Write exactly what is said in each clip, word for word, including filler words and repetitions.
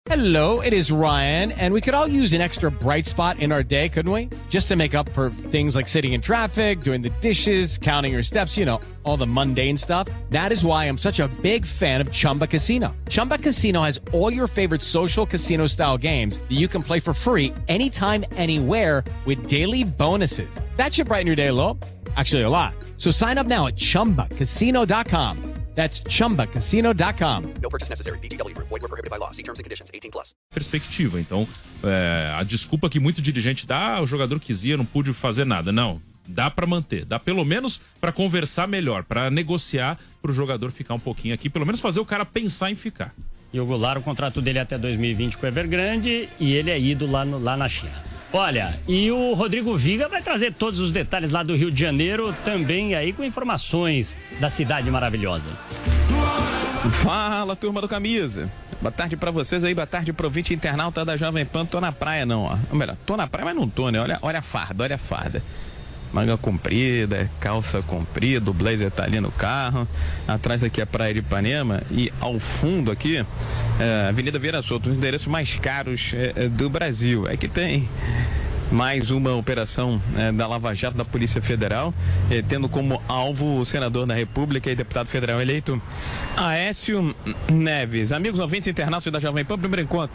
Hello, it is Ryan, and we could all use an extra bright spot in our day, couldn't we? Just to make up for things like sitting in traffic, doing the dishes, counting your steps, you know, all the mundane stuff. That is why I'm such a big fan of Chumba Casino. Chumba Casino has all your favorite social casino-style games that you can play for free anytime, anywhere with daily bonuses. That should brighten your day a little. Actually, a lot. So sign up now at chumba casino dot com. That's chumba casino dot com. No purchase necessary. V G W Group. Void where prohibited by law. See terms and conditions. eighteen plus. Perspectiva. Então, é, a desculpa que muito dirigente dá, ah, o jogador quis ir, não pude fazer nada. Não, dá pra manter. Dá pelo menos pra conversar melhor, pra negociar pro jogador ficar um pouquinho aqui, pelo menos fazer o cara pensar em ficar. E o Goulart, o contrato dele é até dois mil e vinte com o Evergrande e ele é ido lá, no, lá na China. Olha, e o Rodrigo Viga vai trazer todos os detalhes lá do Rio de Janeiro, também aí com informações da cidade maravilhosa. Fala, turma do Camisa. Boa tarde pra vocês aí, boa tarde pro ouvinte internauta da Jovem Pan. Tô na praia não, ó. Ou melhor, tô na praia, mas não tô, né? Olha, olha a farda, olha a farda. Manga comprida, calça comprida, o blazer tá ali no carro. Atrás aqui é a Praia de Ipanema e ao fundo aqui é a Avenida Vieira Soto, um dos endereços mais caros é, é, do Brasil. É que tem mais uma operação é, da Lava Jato da Polícia Federal, é, tendo como alvo o senador da República e deputado federal eleito Aécio Neves. Amigos ouvintes internautas da Jovem Pan, primeiro encontro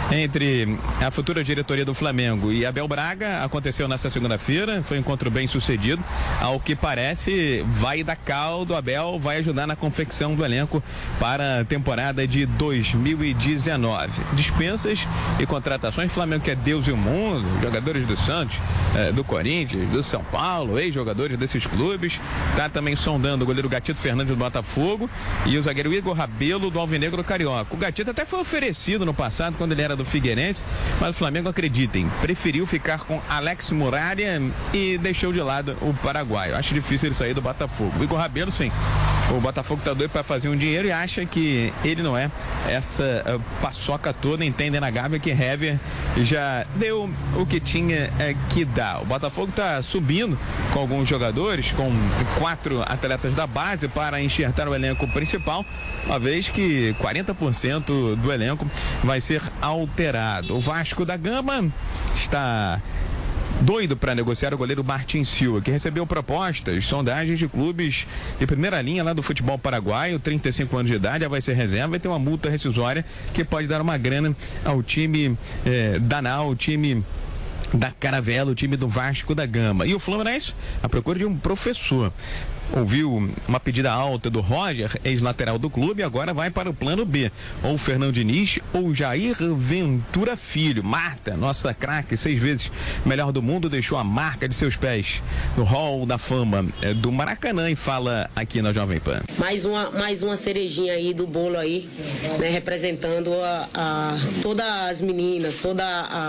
entre a futura diretoria do Flamengo e Abel Braga aconteceu nesta segunda-feira, foi um encontro bem sucedido, ao que parece vai dar caldo, Abel vai ajudar na confecção do elenco para a temporada de dois mil e dezenove. Dispensas e contratações, Flamengo que é Deus e o mundo, jogadores do Santos, eh, do Corinthians, do São Paulo, ex-jogadores desses clubes, tá também sondando o goleiro Gatito Fernandes do Botafogo e o zagueiro Igor Rabelo do Alvinegro Carioca. O Gatito até foi oferecido no passado quando ele era do Figueirense, mas o Flamengo, acreditem, preferiu ficar com Alex Muralha e deixou de lado o paraguaio. Acho difícil ele sair do Botafogo. O Igor Rabelo, sim, o Botafogo tá doido para fazer um dinheiro e acha que ele não é essa uh, paçoca toda, entendem na Gávea que Hever já deu o que tinha uh, que dar. O Botafogo tá subindo com alguns jogadores, com quatro atletas da base para enxertar o elenco principal, uma vez que quarenta por cento do elenco vai ser alterado. O Vasco da Gama está doido para negociar o goleiro Martin Silva, que recebeu propostas, sondagens de clubes de primeira linha lá do futebol paraguaio, trinta e cinco anos de idade, já vai ser reserva e tem uma multa rescisória que pode dar uma grana ao time eh, da Nau, o time da Caravela, o time do Vasco da Gama. E o Fluminense à procura de um professor. Ouviu uma pedida alta do Roger, ex-lateral do clube, e agora vai para o plano B. Ou o Fernando Diniz ou Jair Ventura Filho. Marta, nossa craque, seis vezes melhor do mundo, deixou a marca de seus pés no hall da fama é, do Maracanã e fala aqui na Jovem Pan. Mais uma, mais uma cerejinha aí do bolo aí, né, representando a, a, todas as meninas, todas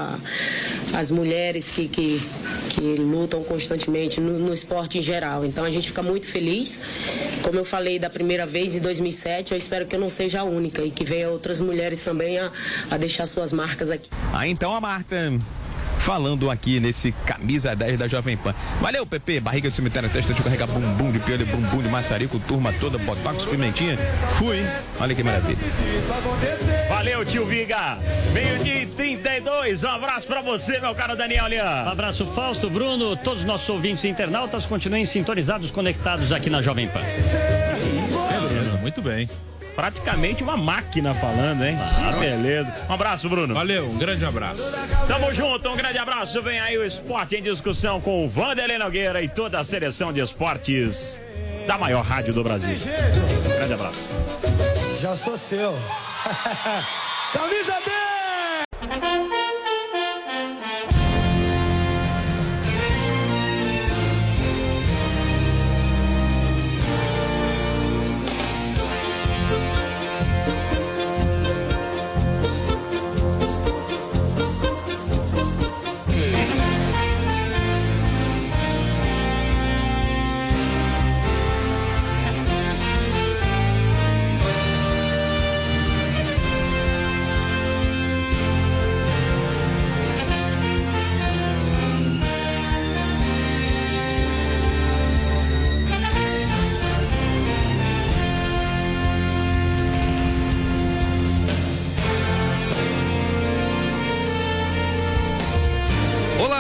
as mulheres que, que, que lutam constantemente no, no esporte em geral. Então a gente fica muito feliz. Como eu falei da primeira vez em dois mil e sete, eu espero que eu não seja a única e que venham outras mulheres também a, a deixar suas marcas aqui. Ah, então a Marta falando aqui nesse Camisa dez da Jovem Pan. Valeu, Pepe, barriga de cemitério, testa de carregar bumbum de piolho, bumbum de maçarico, turma toda, botox, pimentinha. Fui. Olha que maravilha. Valeu, tio Viga. Meio-dia e trinta e dois. Um abraço pra você, meu caro Daniel Leão. Um abraço, Fausto, Bruno, todos os nossos ouvintes e internautas continuem sintonizados, conectados aqui na Jovem Pan. Beleza, muito bem. Praticamente uma máquina falando, hein? Ah, beleza. Um abraço, Bruno. Valeu, um grande abraço. Tamo junto, um grande abraço. Vem aí o Esporte em Discussão com o Vanderlei Nogueira e toda a seleção de esportes da maior rádio do Brasil. Grande abraço. Já sou seu. Camisa dez!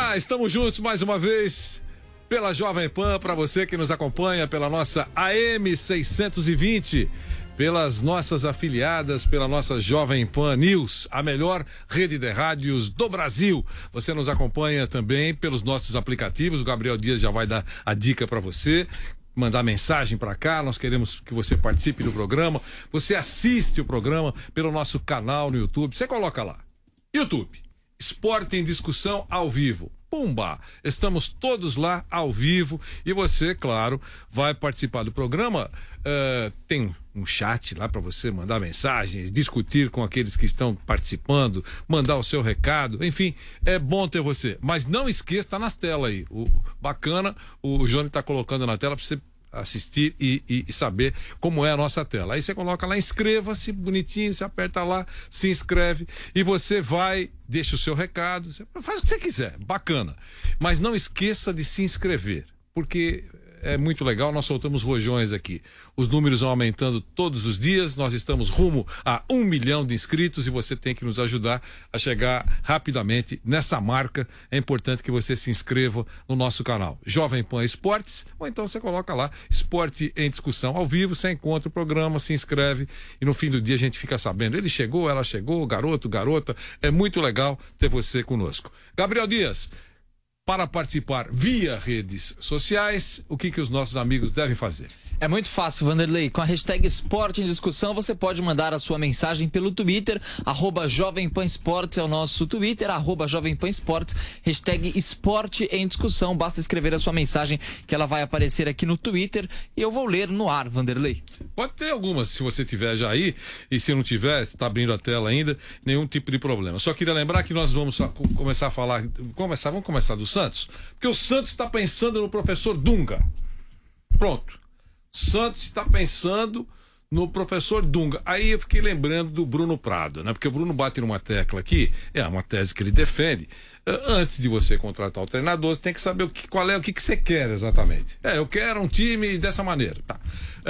lá, estamos juntos mais uma vez pela Jovem Pan, para você que nos acompanha pela nossa A M seiscentos e vinte, pelas nossas afiliadas, pela nossa Jovem Pan News, a melhor rede de rádios do Brasil. Você nos acompanha também pelos nossos aplicativos, o Gabriel Dias já vai dar a dica para você. Mandar mensagem para cá, nós queremos que você participe do programa. Você assiste o programa pelo nosso canal no YouTube. Você coloca lá, YouTube, Esporte em Discussão ao vivo. Pumba! Estamos todos lá ao vivo e você, claro, vai participar do programa. Uh, tem um chat lá para você mandar mensagens, discutir com aqueles que estão participando, mandar o seu recado, enfim, é bom ter você. Mas não esqueça, tá nas telas aí. O bacana, o Johnny tá colocando na tela para você assistir e, e, e saber como é a nossa tela. Aí você coloca lá, inscreva-se, bonitinho, você aperta lá, se inscreve e você vai, deixa o seu recado, você faz o que você quiser, bacana. Mas não esqueça de se inscrever, porque é muito legal, nós soltamos rojões aqui. Os números vão aumentando todos os dias, nós estamos rumo a um milhão de inscritos e você tem que nos ajudar a chegar rapidamente nessa marca. É importante que você se inscreva no nosso canal Jovem Pan Esportes, ou então você coloca lá Esporte em Discussão ao vivo, você encontra o programa, se inscreve e no fim do dia a gente fica sabendo, ele chegou, ela chegou, garoto, garota, é muito legal ter você conosco. Gabriel Dias, para participar via redes sociais, o que que os nossos amigos devem fazer? É muito fácil, Vanderlei. Com a hashtag Esporte em Discussão, você pode mandar a sua mensagem pelo Twitter, arroba Jovem Pan Esportes é o nosso Twitter, arroba Jovem Pan Esportes, hashtag Esporte em Discussão. Basta escrever a sua mensagem que ela vai aparecer aqui no Twitter e eu vou ler no ar, Vanderlei. Pode ter algumas, se você tiver já aí, e se não tiver, está abrindo a tela ainda, nenhum tipo de problema. Só queria lembrar que nós vamos começar a falar, começar, vamos começar do Santos, porque o Santos está pensando no professor Dunga. Pronto. Santos está pensando no professor Dunga. Aí eu fiquei lembrando do Bruno Prado, né? Porque o Bruno bate numa tecla aqui, é uma tese que ele defende. Antes de você contratar o treinador, você tem que saber o que, qual é o que, que você quer exatamente. É, eu quero um time dessa maneira. Tá.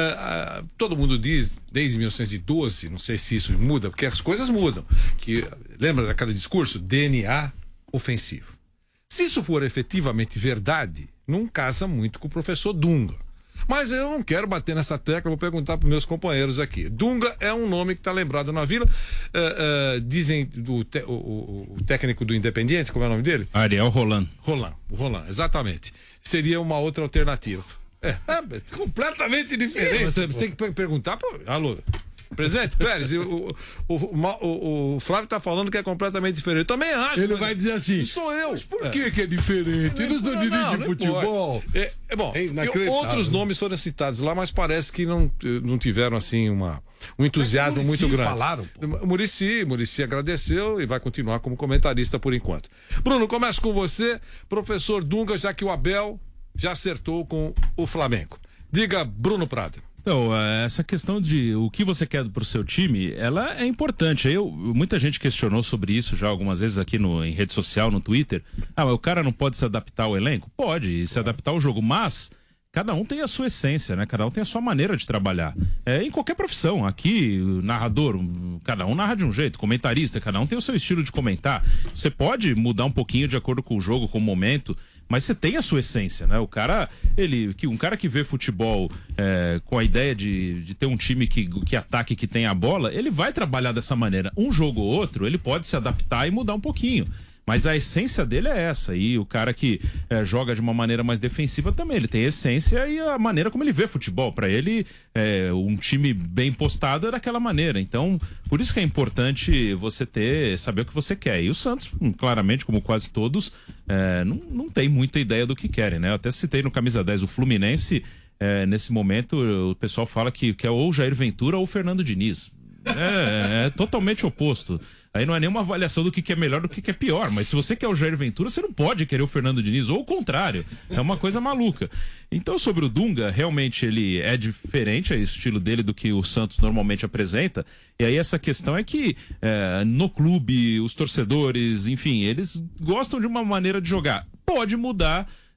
Uh, uh, todo mundo diz, desde mil novecentos e doze, não sei se isso muda, porque as coisas mudam. Que, lembra daquele discurso? D N A ofensivo. Se isso for efetivamente verdade, não casa muito com o professor Dunga. Mas eu não quero bater nessa tecla, vou perguntar para os meus companheiros aqui. Dunga é um nome que está lembrado na Vila. Uh, uh, dizem do te, o, o, o técnico do Independiente, como é o nome dele? Ariel Roland. Roland, o Roland, exatamente. Seria uma outra alternativa. É, é completamente diferente. É, mas você tem que perguntar para... Alô? Presidente Pérez, o, o, o, o Flávio está falando que é completamente diferente. Eu também acho. Ele vai dizer assim. Sou eu. Mas por é. que, que é diferente? Eles não, não dirigem não, futebol. É, é bom, é outros nomes foram citados lá, mas parece que não, não tiveram assim uma, um entusiasmo muito grande. Falaram, o Muricy, Muricy agradeceu e vai continuar como comentarista por enquanto. Bruno, começo com você, professor Dunga, já que o Abel já acertou com o Flamengo. Diga, Bruno Prado. Então, essa questão de o que você quer pro seu time, ela é importante. Eu, muita gente questionou sobre isso já algumas vezes aqui no, em rede social, no Twitter. Ah, mas o cara não pode se adaptar ao elenco? Pode, se adaptar ao jogo, mas cada um tem a sua essência, né? Cada um tem a sua maneira de trabalhar. É, em qualquer profissão. Aqui, narrador, cada um narra de um jeito. Comentarista, cada um tem o seu estilo de comentar. Você pode mudar um pouquinho de acordo com o jogo, com o momento, mas você tem a sua essência, né? O cara, ele, que, um cara que vê futebol é, com a ideia de, de ter um time que, que ataque, que tem a bola, ele vai trabalhar dessa maneira. Um jogo ou outro, ele pode se adaptar e mudar um pouquinho. Mas a essência dele é essa. E o cara que é, joga de uma maneira mais defensiva também, ele tem a essência e a maneira como ele vê futebol. Para ele, é, um time bem postado é daquela maneira. Então, por isso que é importante você ter, saber o que você quer. E o Santos, claramente, como quase todos, é, não, não tem muita ideia do que querem, né? Eu até citei no Camisa dez, o Fluminense, é, nesse momento, o pessoal fala que quer ou Jair Ventura ou Fernando Diniz. É, é totalmente oposto. Aí não é nenhuma avaliação do que, que é melhor do que, que é pior, mas se você quer o Jair Ventura, você não pode querer o Fernando Diniz, ou o contrário, é uma coisa maluca. Então, sobre o Dunga, realmente ele é diferente, é o estilo dele do que o Santos normalmente apresenta, e aí essa questão é que é, no clube, os torcedores, enfim, eles gostam de uma maneira de jogar. Pode mudar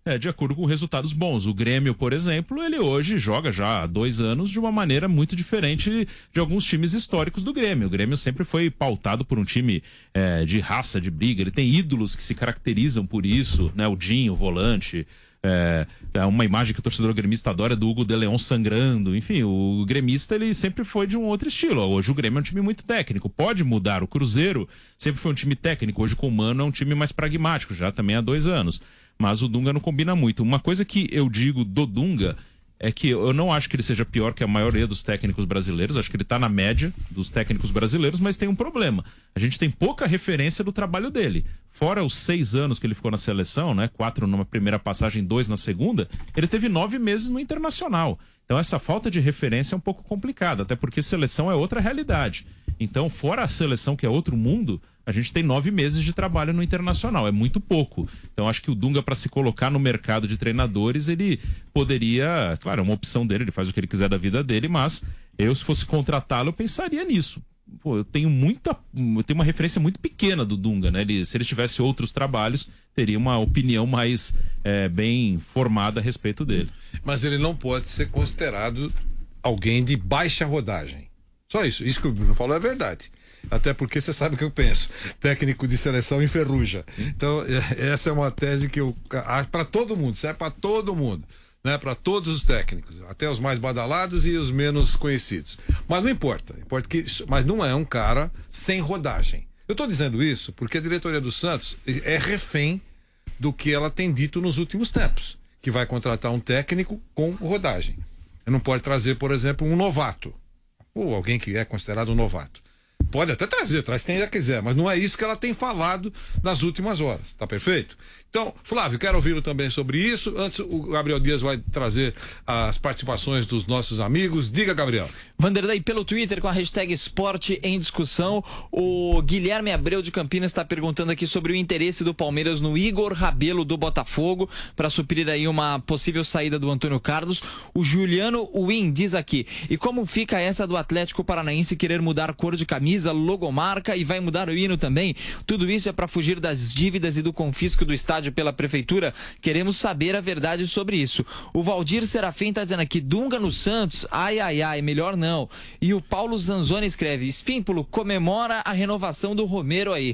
é, de acordo com resultados bons. O Grêmio, por exemplo, ele hoje joga já há dois anos de uma maneira muito diferente de alguns times históricos do Grêmio. O Grêmio sempre foi pautado por um time é, de raça, de briga. Ele tem ídolos que se caracterizam por isso, né? O Dinho, o volante. É, é uma imagem que o torcedor gremista adora, do Hugo de Leon sangrando. Enfim, o gremista ele sempre foi de um outro estilo. Hoje o Grêmio é um time muito técnico, pode mudar. O Cruzeiro sempre foi um time técnico, hoje com o Mano é um time mais pragmático, já também há dois anos. Mas o Dunga não combina muito. Uma coisa que eu digo do Dunga é que eu não acho que ele seja pior que a maioria dos técnicos brasileiros, acho que ele está na média dos técnicos brasileiros, mas tem um problema. A gente tem pouca referência do trabalho dele. Fora os seis anos que ele ficou na seleção, né? Quatro numa primeira passagem, dois na segunda, ele teve nove meses no Internacional. Então essa falta de referência é um pouco complicada, até porque seleção é outra realidade. Então, fora a seleção, que é outro mundo, a gente tem nove meses de trabalho no Internacional, é muito pouco. Então, acho que o Dunga, para se colocar no mercado de treinadores, ele poderia, claro, é uma opção dele, ele faz o que ele quiser da vida dele, mas eu, se fosse contratá-lo, eu pensaria nisso. Pô, eu tenho muita, eu tenho uma referência muito pequena do Dunga, né? Ele, se ele tivesse outros trabalhos, teria uma opinião mais é, bem formada a respeito dele. Mas ele não pode ser considerado alguém de baixa rodagem. Só isso. Isso que o Bruno falou é verdade. Até porque você sabe o que eu penso. Técnico de seleção enferruja. Sim. Então, essa é uma tese que eu acho para todo mundo, serve para todo mundo, né? Para todos os técnicos, até os mais badalados e os menos conhecidos. Mas não importa. importa que, mas não é um cara sem rodagem. Eu estou dizendo isso porque a diretoria do Santos é refém do que ela tem dito nos últimos tempos, que vai contratar um técnico com rodagem. Não pode trazer, por exemplo, um novato. Ou alguém que é considerado um novato. Pode até trazer, traz quem ela quiser, mas não é isso que ela tem falado nas últimas horas, tá perfeito? Então, Flávio, quero ouvi-lo também sobre isso. Antes, o Gabriel Dias vai trazer as participações dos nossos amigos. Diga, Gabriel. Vanderlei, pelo Twitter, com a hashtag Esporte em Discussão, o Guilherme Abreu de Campinas está perguntando aqui sobre o interesse do Palmeiras no Igor Rabelo do Botafogo, para suprir aí uma possível saída do Antônio Carlos. O Juliano Win diz aqui: e como fica essa do Atlético Paranaense querer mudar cor de camisa, logomarca e vai mudar o hino também? Tudo isso é para fugir das dívidas e do confisco do estádio pela prefeitura? Queremos saber a verdade sobre isso. O Valdir Serafim está dizendo aqui: Dunga no Santos, ai ai ai, melhor não. E o Paulo Zanzoni escreve: Espímpulo comemora a renovação do Romero aí.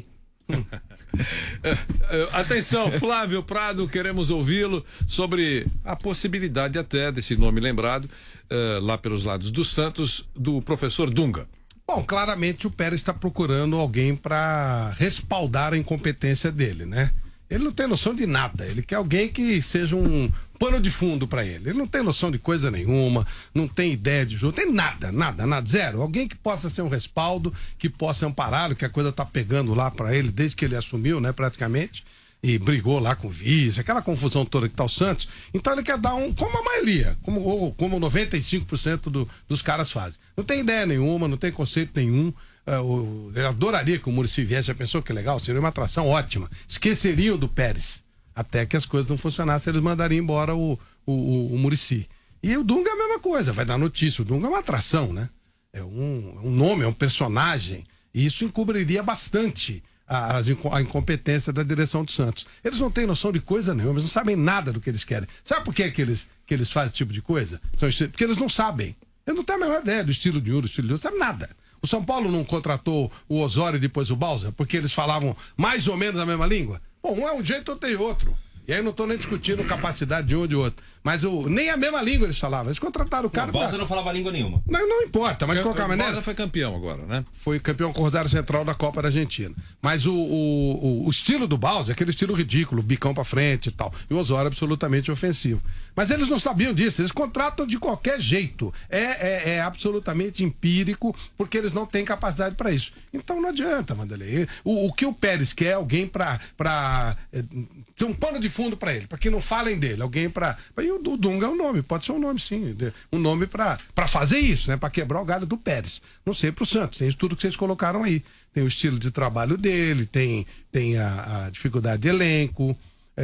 Atenção, Flávio Prado, queremos ouvi-lo sobre a possibilidade até desse nome lembrado uh, lá pelos lados do Santos, do professor Dunga. Bom, claramente o Pérez está procurando alguém para respaldar a incompetência dele, né? Ele não tem noção de nada, ele quer alguém que seja um pano de fundo para ele. Ele não tem noção de coisa nenhuma, não tem ideia de jogo, tem nada, nada, nada, zero. Alguém que possa ser um respaldo, que possa ampará-lo, que a coisa tá pegando lá para ele desde que ele assumiu, né, praticamente, e brigou lá com o vice, aquela confusão toda que tá o Santos. Então ele quer dar um, como a maioria, como, ou, como noventa e cinco por cento do, dos caras fazem. Não tem ideia nenhuma, não tem conceito nenhum. Uh, eu adoraria que o Muricy viesse, já pensou que legal? Seria uma atração ótima. Esqueceriam do Pérez. Até que as coisas não funcionassem, eles mandariam embora o, o, o, o Muricy. E o Dunga é a mesma coisa, vai dar notícia. O Dunga é uma atração, né? É um, um nome, é um personagem. E isso encobriria bastante a, a incompetência da direção do Santos. Eles não têm noção de coisa nenhuma, eles não sabem nada do que eles querem. Sabe por que, que, eles, que eles fazem esse tipo de coisa? São, porque eles não sabem. Eles não têm a menor ideia do estilo de um, do estilo de outro, não sabe nada. O São Paulo não contratou o Osório e depois o Balsa porque eles falavam mais ou menos a mesma língua? Bom, um é um jeito, outro tem outro. E aí não estou nem discutindo capacidade de um ou de outro. Mas o, nem a mesma língua eles falavam. Eles contrataram o cara. O Balsa pra... não falava língua nenhuma. Não, não importa, mas de qualquer maneira. O Balsa foi campeão agora, né? Foi campeão com o Rosário Central da Copa da Argentina. Mas o, o, o, o estilo do Balsa é aquele estilo ridículo, bicão pra frente e tal. E o Osório absolutamente ofensivo. Mas eles não sabiam disso, eles contratam de qualquer jeito. É, é, é absolutamente empírico, porque eles não têm capacidade para isso. Então não adianta, Vanderlei. O, o que o Pérez quer é alguém pra, pra é, ser um pano de fundo para ele, para que não falem dele. Alguém pra. E o, o Dunga é um nome, pode ser um nome sim. Um nome pra, pra fazer isso, né? Pra quebrar o galho do Pérez. Não sei pro Santos, tem isso tudo que vocês colocaram aí. Tem o estilo de trabalho dele, tem, tem a, a dificuldade de elenco.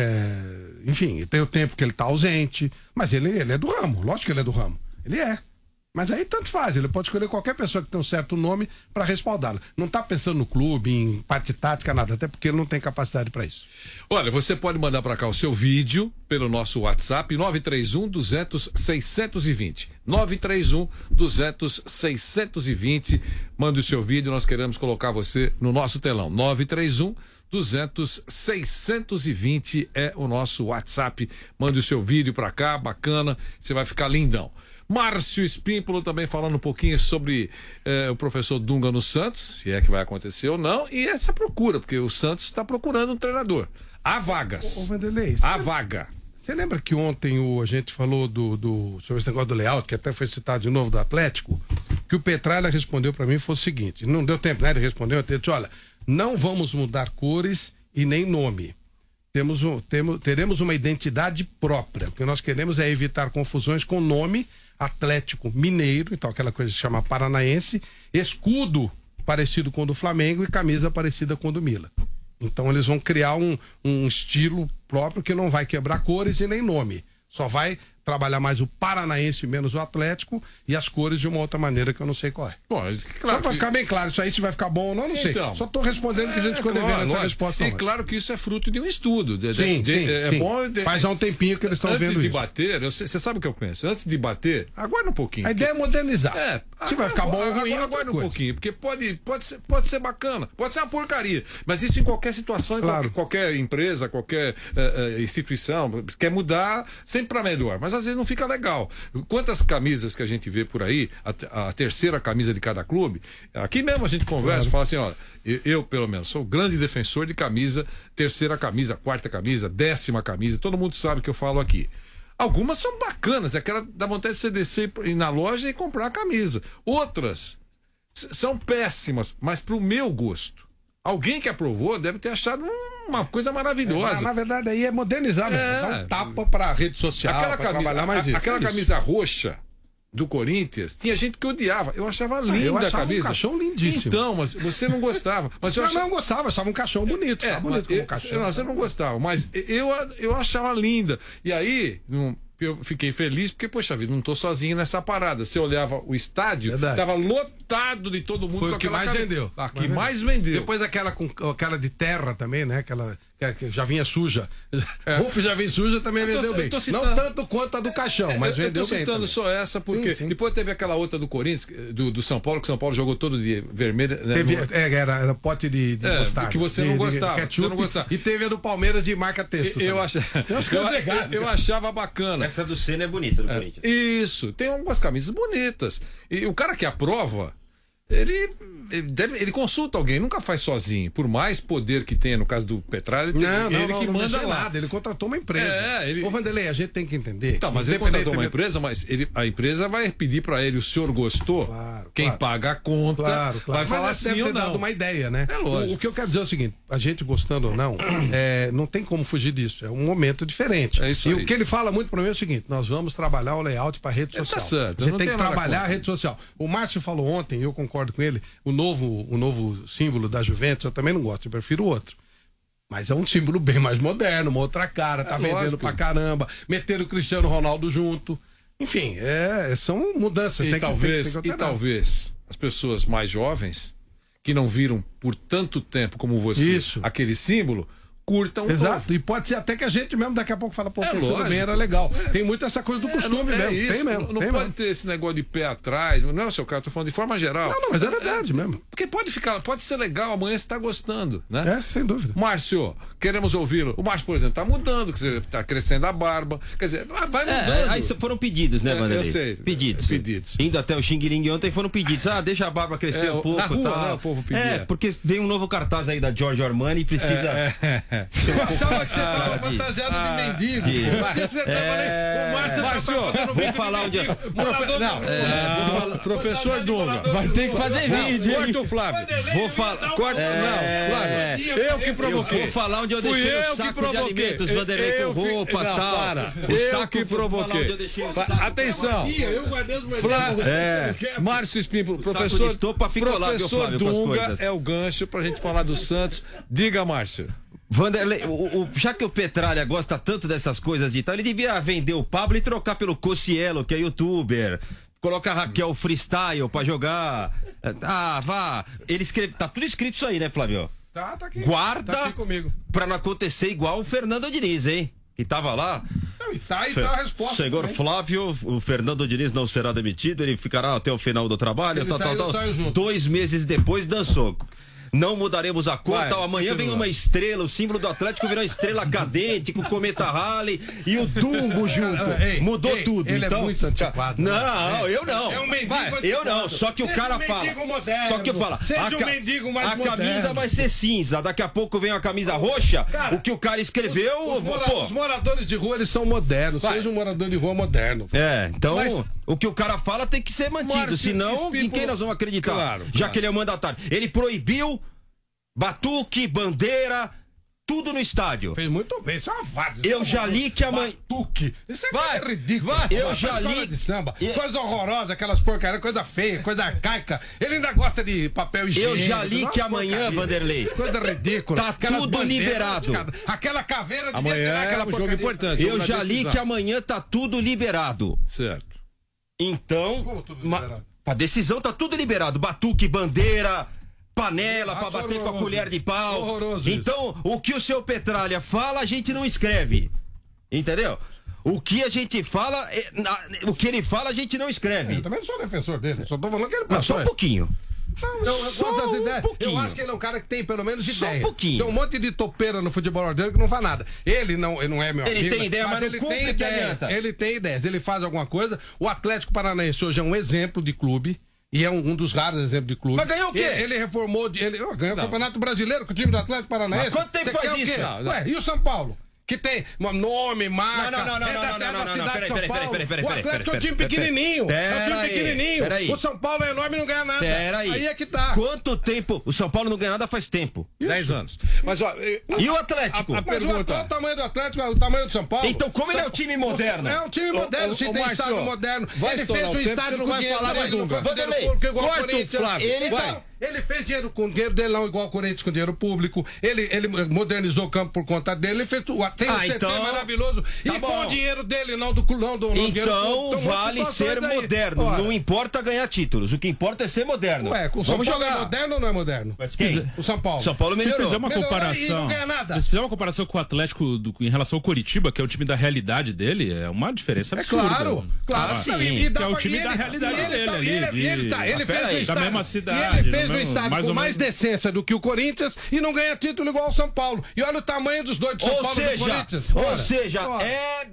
É, enfim, tem o tempo que ele tá ausente, mas ele, ele é do ramo, lógico que ele é do ramo, ele é. Mas aí tanto faz, ele pode escolher qualquer pessoa que tem um certo nome para respaldá-lo. Não está pensando no clube, em parte tática, nada, até porque ele não tem capacidade para isso. Olha, você pode mandar para cá o seu vídeo pelo nosso WhatsApp nove três um, duzentos, seiscentos e vinte. nove três um, duzentos, seiscentos e vinte. Mande o seu vídeo, nós queremos colocar você no nosso telão. nove três um, duzentos, seiscentos e vinte é o nosso WhatsApp. Mande o seu vídeo para cá, bacana, você vai ficar lindão. Márcio Espímpolo também falando um pouquinho sobre eh, o professor Dunga no Santos, se é que vai acontecer ou não, e essa procura, porque o Santos está procurando um treinador. Há vagas. Ô, ô Vanderlei, Há vaga. Você lembra que ontem o, a gente falou do, do, sobre esse negócio do layout, que até foi citado de novo do Atlético, que o Petralha respondeu para mim foi o seguinte, não deu tempo, né? Ele respondeu, ele disse, olha, não vamos mudar cores e nem nome. Temos, um, temos, teremos uma identidade própria. O que nós queremos é evitar confusões com nome Atlético Mineiro, então aquela coisa que se chama Paranaense, escudo parecido com o do Flamengo e camisa parecida com o do Milan. Então eles vão criar um, um estilo próprio que não vai quebrar cores e nem nome. Só vai trabalhar mais o Paranaense menos o Atlético e as cores de uma outra maneira que eu não sei qual é. Bom, claro Só pra que... ficar bem claro, isso aí se vai ficar bom ou não, eu não então, sei. Só tô respondendo que a gente ficou devendo essa resposta. E não, claro que isso é fruto de um estudo. De, sim, de, sim, é sim. Bom de, Faz há um tempinho que eles estão vendo isso. Antes de bater, você sabe o que eu penso? Antes de bater, aguarda um pouquinho. A ideia é modernizar. É, se vai ficar bom ou ruim, aguarda um pouquinho, porque pode, pode, ser, pode ser bacana, pode ser uma porcaria, mas isso em qualquer situação, claro. em qualquer, qualquer empresa, qualquer uh, uh, instituição, quer mudar sempre para melhor, mas às vezes não fica legal. Quantas camisas que a gente vê por aí, a, a terceira camisa de cada clube, aqui mesmo a gente conversa, claro. Fala assim, ó, eu, eu pelo menos sou grande defensor de camisa, terceira camisa, quarta camisa, décima camisa, todo mundo sabe que eu falo aqui. Algumas são bacanas, é aquela da vontade de você descer ir na loja e comprar a camisa. Outras são péssimas, mas pro meu gosto. Alguém que aprovou deve ter achado uma coisa maravilhosa. É, na verdade, aí é modernizar, mesmo. É. Dá um tapa pra rede social, aquela pra camisa, trabalhar mais a, isso. Aquela isso. camisa roxa do Corinthians, tinha gente que odiava. Eu achava linda ah, eu achava a camisa. um caixão lindíssimo. Então, mas você não gostava. Mas eu não, achava... não gostava, achava um caixão bonito. É, bonito como eu, caixão. Não, você não gostava, mas eu, eu achava linda. E aí, não, eu fiquei feliz porque, poxa vida, não tô sozinho nessa parada. Você olhava o estádio, verdade. Tava lotado de todo mundo. Foi com o que mais camisa. vendeu. A que mais vendeu. Depois aquela, com, aquela de terra também, né? Aquela que já vinha suja. É. Roupa já vinha suja também tô, vendeu bem. Citando... Não tanto quanto a do caixão, é, mas vendeu bem. Eu tô citando bem só essa porque sim, sim. Depois teve aquela outra do Corinthians, do, do São Paulo, que São Paulo jogou todo de vermelho. Né, teve, no... é, era, era pote de, de é, mostarda. Que você de, não gostava. De ketchup, você não gostava. E teve a do Palmeiras de marca texto. Eu, ach... eu, eu, eu achava bacana. Essa do Senna é bonita do é, Corinthians. Isso, tem algumas camisas bonitas. E o cara que aprova, ele, ele, deve, ele consulta alguém, nunca faz sozinho. Por mais poder que tenha, no caso do Petralha, ele, não, não, ele não, que não manda lá. Nada, ele contratou uma empresa. É, ele... Ô Vanderlei, a gente tem que entender. Tá, mas ele contratou uma empresa, mas ele, a empresa vai pedir pra ele, o senhor gostou? Claro, Quem claro. paga a conta claro, claro. vai falar mas sim deve ou ter não. dado uma ideia, né? É lógico. O, o que eu quero dizer é o seguinte, a gente gostando ou não, é, não tem como fugir disso. É um momento diferente. É isso e aí. o que ele fala muito pra mim é o seguinte, nós vamos trabalhar o layout pra rede social. É, tá certo, a gente não tem que nada trabalhar contra. a rede social. O Márcio falou ontem, eu concordo com ele, o novo, o novo símbolo da Juventus, eu também não gosto, eu prefiro o outro. Mas é um símbolo bem mais moderno, uma outra cara, tá é vendendo lógico. Pra caramba, meteram o Cristiano Ronaldo junto. Enfim, é, são mudanças. E tem talvez, que, tem, tem que e talvez as pessoas mais jovens, que não viram por tanto tempo como você Isso. aquele símbolo, curtam um Exato, pouco. E pode ser até que a gente mesmo daqui a pouco fala, pô, é pensando bem, era legal. É. Tem muito essa coisa do costume é, não, é mesmo. Isso. Tem mesmo. Não, não tem pode mesmo. ter esse negócio de pé atrás, não é o seu cara, tô falando de forma geral. Não, não, mas é verdade é, mesmo. Porque pode ficar, pode ser legal, amanhã você tá gostando, né? É, sem dúvida. Márcio, queremos ouvi-lo. O Márcio, por exemplo, tá mudando, que você tá crescendo a barba. Quer dizer, vai mudando. É, aí foram pedidos, né, é, Vanderlei? Eu sei. Pedidos. Pedidos. Indo até o Xing Ling ontem foram pedidos. Ah, deixa a barba crescer é, um pouco. Na rua, tá. né, o povo pedia. É, porque vem um novo cartaz aí da Giorgio Armani e precisa... É, é, é. Eu achava que você tava de... fantasiado ah, de mendigo. De... Você tava é... O Márcio, Márcio tá vou falar onde... Profe... Não, é, vou falar... Professor Dunga, vai ter que fazer vídeo. Corta o Flávio. Vou falar... Corta... É... Não, Flávio, eu que provoquei. Eu vou falar onde eu Fui deixei eu o saco que provoquei. de alimentos, Vanderlei, com roupas e tal. Para. O eu saco que provoquei. Eu Atenção. Eu guardei os Flávio... É. Márcio Espímpolo, professor... Saco de estopa ficou lá, viu, professor Flávio, com as Dunga coisas. é o gancho pra gente falar do Santos. Diga, Márcio. Vanderlei, o, o, já que o Petralha gosta tanto dessas coisas e tal, ele devia vender o Pablo e trocar pelo Cossielo, que é youtuber. coloca a Raquel Freestyle pra jogar. Ah, vá. Ele escreve. Tá tudo escrito isso aí, né, Flávio? Tá, tá aqui. Guarda tá aqui comigo. Pra não acontecer igual o Fernando Diniz, hein? Que tava lá. Não, e tá, e tá a resposta. Senhor também. Flávio, o Fernando Diniz não será demitido, ele ficará até o final do trabalho. Tal, saiu, tal, tal. junto. Dois meses depois dançou. Não mudaremos a cor, Vai, tal. Amanhã vem uma estrela, o símbolo do Atlético virou uma estrela cadente com o Cometa Halley e o Dumbo junto. Ei, Mudou ei, tudo. ele então, é muito antiquado. Não, eu não. É um mendigo Vai, antiquado. eu não, só que o Seja cara um fala. mendigo moderno. Só que eu falo. Seja a, um ca- mendigo mais a moderno. camisa vai ser cinza, daqui a pouco vem a camisa roxa. Cara, o que o cara escreveu. Os, mora- pô, os moradores de rua, eles são modernos. Vai. Seja um morador de rua moderno. É, então Mas- o que o cara fala tem que ser mantido, Márcio senão Espímpolo- em quem nós vamos acreditar? Claro, Já claro. que ele é o mandatário. Ele proibiu batuque, bandeira, tudo no estádio. Fez muito bem, isso é uma fase. Eu já li que amanhã... Batuque. Isso é Vai, coisa ridícula. vai. Eu já Escola li- de samba. Eu- Coisa horrorosa, aquelas porcarias, coisa feia, coisa arcaica. Ele ainda gosta de papel higiênico. Eu já li Nossa, que amanhã, porcaria. Vanderlei, Coisa ridícula. tá Aquelas tudo bandeiras, liberado. Aquela caveira devia Amanhã tirar é aquela um jogo porcaria. importante. eu jogo na já li decisão. que amanhã tá tudo liberado. Certo. Então, Como tudo ma- liberado? a decisão tá tudo liberado. Batuque, bandeira, panela pra Acho bater com a horroroso. colher de pau. Horroroso isso. Então, o que o seu Petralha fala, a gente não escreve. Entendeu? O que a gente fala, é- na- o que ele fala, a gente não escreve. Eu também não sou defensor dele. Só tô falando que ele Não, passou. só um pouquinho. Não, eu Só gosto das um ideias. pouquinho. Eu acho que ele é um cara que tem pelo menos Só um ideia. pouquinho. Tem um monte de topeira no futebol brasileiro que não faz nada. Ele não, ele não é meu Ele amigo. tem ideia, mas não ele cumpre, tem que ideias. adianta. Ele tem ideias. Ele faz alguma coisa. O Atlético Paranaense hoje é um exemplo de clube. E é um, um dos raros exemplos de clube. Mas ganhou o quê? Ele, ele reformou. de- Ele, oh, ganhou o Campeonato Brasileiro com o time do Atlético Paranaense. Mas quanto tempo Você faz quer o isso? quê? Não, não. Ué, e o São Paulo? Que tem nome, marca. Não, não, não, é não, da, não, é da não, não, cidade não, de peraí, São peraí, Paulo. peraí, peraí, O peraí, Atlético é um peraí, time peraí, pequenininho. É um time peraí, pequenininho. peraí. O São Paulo é enorme e não ganha nada. Pera aí. Aí é que tá. Quanto tempo? O São Paulo não ganha nada faz tempo. Dez anos. Mas, ó, eh, E o Atlético? A- a Mas o, pergunta- o tamanho do Atlético é o tamanho do São Paulo. Então, como ele é um time moderno? É um time moderno, Ô, ô, se ô, tem Márcio, estádio moderno. vai Ele estourar fez o um tempo, estádio você não com vai dinheiro falar dele, mais não foi nunca. com dinheiro Vanderlei, público igual o corta o Corinthians. Flávio, Ele, vai. então, ele fez dinheiro com dinheiro dele não igual o Corinthians com dinheiro público. Ele, ele modernizou o campo por conta dele. Ele fez o, tem um Ah, C T então- maravilhoso. E Tá com bom. o dinheiro dele, não do não do não dinheiro Então público. vale ser moderno. Ora, Não importa ganhar títulos. O que importa é ser moderno. Ué, o São Vamos Paulo é jogar. moderno ou não é moderno? Mas se Quem? fizer, O São Paulo. São Paulo se melhorou. fizer uma Melhorou e comparação. não ganha nada. Se fizer uma comparação com o Atlético do- em relação ao Coritiba, que é o time da realidade dele, é uma diferença É absurda. claro, claro. Ah, sim. sim. dá Que é o pra- time e da ele- realidade e ele dele tá- ali, e ele- e ele tá- de- ele Ah, fez pera o aí, da estádio- mesma E cidade, ele fez no o mesmo- estádio mais com ou mais menos. decência do que o Corinthians e não ganha título igual o São Paulo. E olha o tamanho dos dois de São Ou Paulo e do seja, Corinthians. ou Ora, seja, ora. é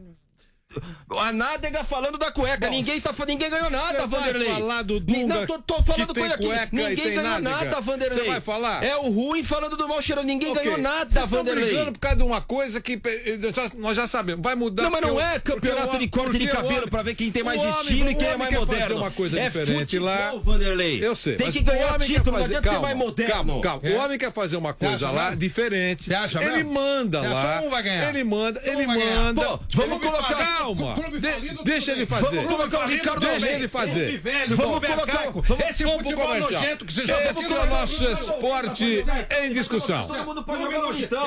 a nádega falando da cueca. Bom, ninguém, tá, ninguém ganhou nada, Você vai Vanderlei. falar do Ni- Dunga Não, tô, tô falando que com ele tem aqui. cueca e Ninguém tem ganhou nádega. nada, Vanderlei. Você vai falar? É o ruim falando do mal cheirando. Ninguém Ok. ganhou nada, Vocês estão Vanderlei. brigando por causa de uma coisa que eh, nós já- nós já sabemos. Vai mudar. Não, mas não porque é o- porque campeonato o- de corte de porque o cabelo homem- pra ver quem tem mais o homem- estilo e o quem é homem mais quer moderno. fazer uma coisa é diferente futebol, lá. Vanderlei. Eu sei. Tem mas que ganhar o homem título, quer não fazer- adianta ser calma, mais moderno. Calma, calma. É. O homem quer fazer uma coisa acha lá mesmo? diferente. Você acha Ele mesmo? manda Você acha lá. um vai ganhar? Ele manda, Um ele vai ganhar. manda. Pô, vamos Ele- colocar- Calma. clube De- falido, deixa tudo ele bem. fazer. Vamos colocar o Ricardo Deixa Almeida. ele fazer. Velho, Vamos clube colocar- arcaico. vamos- Esse Vamos pro futebol comercial. nojento que você joga Esse aqui é o nosso esporte em discussão. Todo mundo pode jogar hoje, então.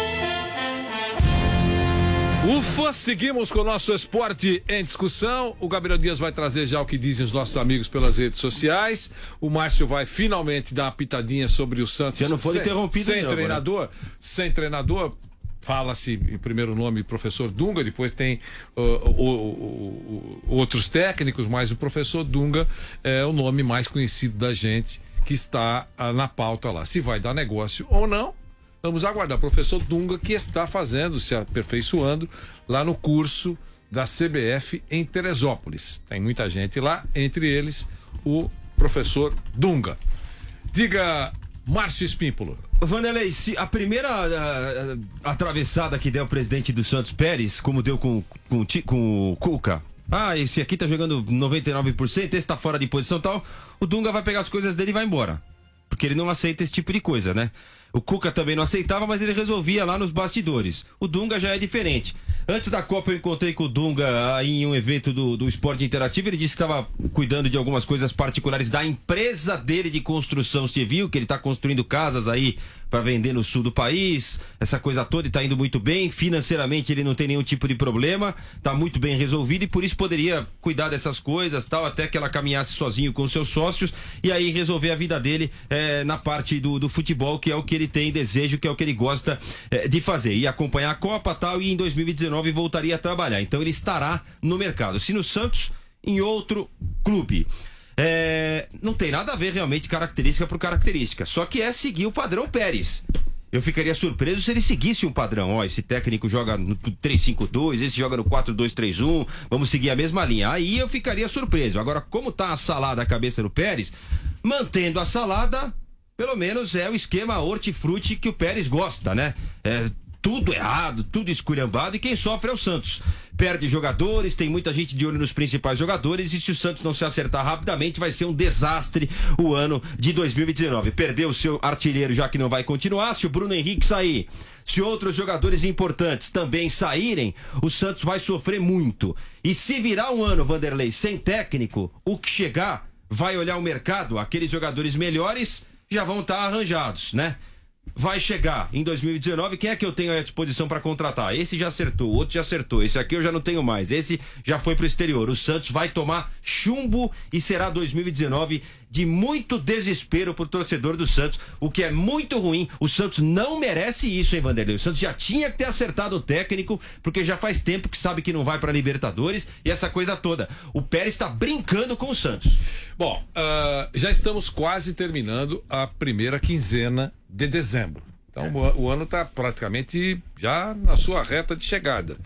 Ufa, seguimos com o nosso esporte em discussão. O Gabriel Dias vai trazer já o que dizem os nossos amigos pelas redes sociais. O Márcio vai finalmente dar uma pitadinha sobre o Santos. Se eu não for sem, interrompido, sem não, treinador, sem treinador. Fala-se em primeiro nome professor Dunga, depois tem uh, o- o- o- outros técnicos, mas o professor Dunga é o nome mais conhecido da gente que está uh, na pauta lá. Se vai dar negócio ou não, vamos aguardar. O professor Dunga que está fazendo, se aperfeiçoando lá no curso da C B F em Teresópolis. Tem muita gente lá, entre eles o professor Dunga. Diga, Márcio Espímpolo. Vanderlei, se a primeira ah, ah, atravessada que deu o presidente do Santos Pérez, como deu com, com, o Ti- com o Cuca, ah, esse aqui tá jogando noventa e nove por cento, esse tá fora de posição e tal, o Dunga vai pegar as coisas dele e vai embora. Porque ele não aceita esse tipo de coisa, né? O Cuca também não aceitava, mas ele resolvia lá nos bastidores. O Dunga já é diferente. Antes da Copa eu encontrei com o Dunga aí em um evento do, do Esporte Interativo. Ele disse que estava cuidando de algumas coisas particulares da empresa dele de construção civil, que ele está construindo casas aí para vender no sul do país, essa coisa toda, e tá indo muito bem, financeiramente ele não tem nenhum tipo de problema, tá muito bem resolvido e por isso poderia cuidar dessas coisas, tal, até que ela caminhasse sozinho com seus sócios e aí resolver a vida dele é, na parte do, do futebol, que é o que ele tem desejo, que é o que ele gosta é, de fazer, e acompanhar a Copa, tal, e em dois mil e dezenove voltaria a trabalhar. Então ele estará no mercado, se no Santos, em outro clube. É, não tem nada a ver realmente característica por característica, só que é seguir o padrão Pérez. Eu ficaria surpreso se ele seguisse um padrão. Ó, esse técnico joga no três cinco dois, esse joga no quatro dois três um, vamos seguir a mesma linha. Aí eu ficaria surpreso. Agora, como tá a salada a cabeça do Pérez, mantendo a salada, pelo menos é o esquema hortifruti que o Pérez gosta, né? É, tudo errado, tudo esculhambado, e quem sofre é o Santos. Perde jogadores, tem muita gente de olho nos principais jogadores, e se o Santos não se acertar rapidamente, vai ser um desastre o ano de dois mil e dezenove. Perdeu o seu artilheiro, já que não vai continuar. Se o Bruno Henrique sair, se outros jogadores importantes também saírem, o Santos vai sofrer muito. E se virar um ano, Vanderlei, sem técnico, o que chegar vai olhar o mercado, aqueles jogadores melhores já vão estar arranjados, né? Vai chegar em dois mil e dezenove, quem é que eu tenho à disposição para contratar? Esse já acertou, o outro já acertou, esse aqui eu já não tenho mais, esse já foi pro exterior. O Santos vai tomar chumbo e será dois mil e dezenove de muito desespero pro torcedor do Santos, o que é muito ruim. O Santos não merece isso, hein, Vanderlei? O Santos já tinha que ter acertado o técnico, porque já faz tempo que sabe que não vai pra Libertadores e essa coisa toda. O Pérez está brincando com o Santos. Bom, uh, já estamos quase terminando a primeira quinzena de dezembro. Então, é. o, o ano está praticamente já na sua reta de chegada.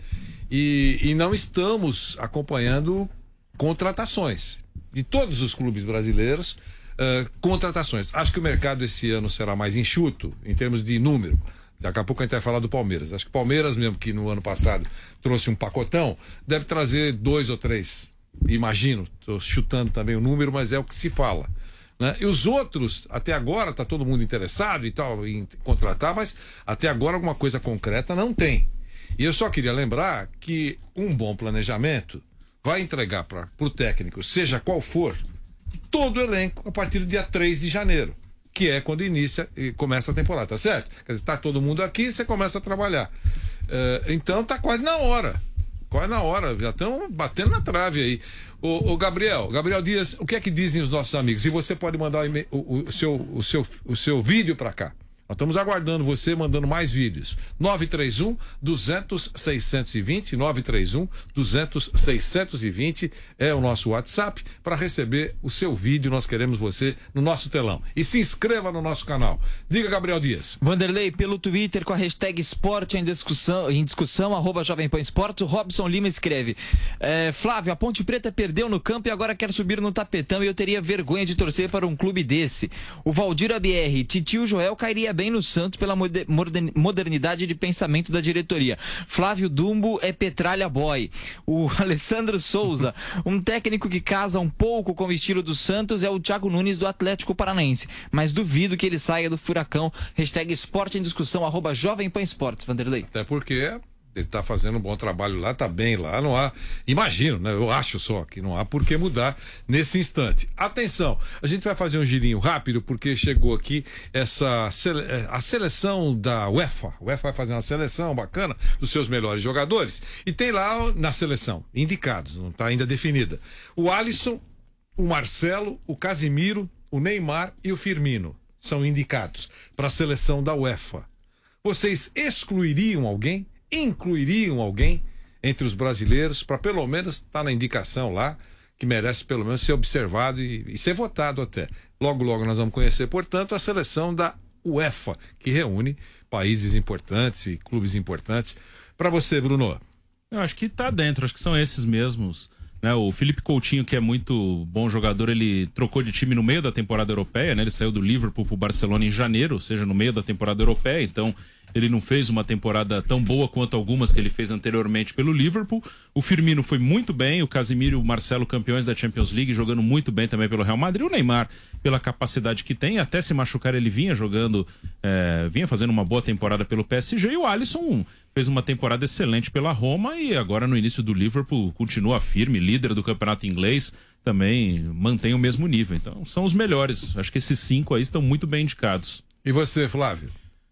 E, e não estamos acompanhando contratações de todos os clubes brasileiros, uh, contratações. Acho que o mercado esse ano será mais enxuto em termos de número. Daqui a pouco a gente vai falar do Palmeiras. Acho que o Palmeiras, mesmo que no ano passado trouxe um pacotão, deve trazer dois ou três. Imagino, estou chutando também o número, mas é o que se fala, né? E os outros, até agora está todo mundo interessado e tal em contratar, mas até agora alguma coisa concreta não tem. E eu só queria lembrar que um bom planejamento vai entregar para o técnico, seja qual for, todo o elenco a partir do dia três de janeiro, que é quando inicia e começa a temporada, tá certo? Quer dizer, está todo mundo aqui, você começa a trabalhar. Uh, então está quase na hora. Quase na hora, já estão batendo na trave aí. Ô, ô Gabriel, Gabriel Dias, o que é que dizem os nossos amigos? E você pode mandar o, o, o, seu, o, seu, o seu vídeo para cá. Nós estamos aguardando você mandando mais vídeos. nove três um, duzentos, seiscentos e vinte, nove três um, duzentos, seiscentos e vinte é o nosso WhatsApp para receber o seu vídeo. Nós queremos você no nosso telão. E se inscreva no nosso canal. Diga, Gabriel Dias. Vanderlei, pelo Twitter com a hashtag Esporte em discussão, em discussão arroba Jovem Pan Esportes, o Robson Lima escreve: é, Flávio, a Ponte Preta perdeu no campo e agora quer subir no tapetão e eu teria vergonha de torcer para um clube desse. O Valdir A B R, Titio Joel cairia bem no Santos pela modernidade de pensamento da diretoria. Flávio Dumbo é Petralha Boy. O Alessandro Souza, um técnico que casa um pouco com o estilo do Santos, é o Thiago Nunes do Atlético Paranaense, mas duvido que ele saia do Furacão. Hashtag Esporte em Discussão, arroba Jovem Pan Esportes, Vanderlei. Até porque ele está fazendo um bom trabalho lá, está bem lá, não há, imagino, né? Eu acho só que não há por que mudar nesse instante. Atenção, a gente vai fazer um girinho rápido porque chegou aqui essa a seleção da UEFA. A UEFA vai fazer uma seleção bacana dos seus melhores jogadores e tem lá na seleção indicados, não está ainda definida, o Alisson, o Marcelo, o Casimiro, o Neymar e o Firmino são indicados para a seleção da UEFA. Vocês excluiriam alguém? Incluiriam alguém entre os brasileiros para pelo menos estar na indicação lá, que merece pelo menos ser observado e, e ser votado até. Logo, logo nós vamos conhecer, portanto, a seleção da UEFA, que reúne países importantes e clubes importantes. Para você, Bruno? Eu acho que está dentro, acho que são esses mesmos. Né? O Felipe Coutinho, que é muito bom jogador, ele trocou de time no meio da temporada europeia, né? Ele saiu do Liverpool para o Barcelona em janeiro, ou seja, no meio da temporada europeia, então ele não fez uma temporada tão boa quanto algumas que ele fez anteriormente pelo Liverpool. O Firmino foi muito bem, o Casimiro e o Marcelo campeões da Champions League, jogando muito bem também pelo Real Madrid. O Neymar, pela capacidade que tem, até se machucar ele vinha jogando, é, vinha fazendo uma boa temporada pelo P S G, e o Alisson fez uma temporada excelente pela Roma e agora no início do Liverpool continua firme, líder do campeonato inglês, também mantém o mesmo nível. Então são os melhores, acho que esses cinco aí estão muito bem indicados. E você, Flávio?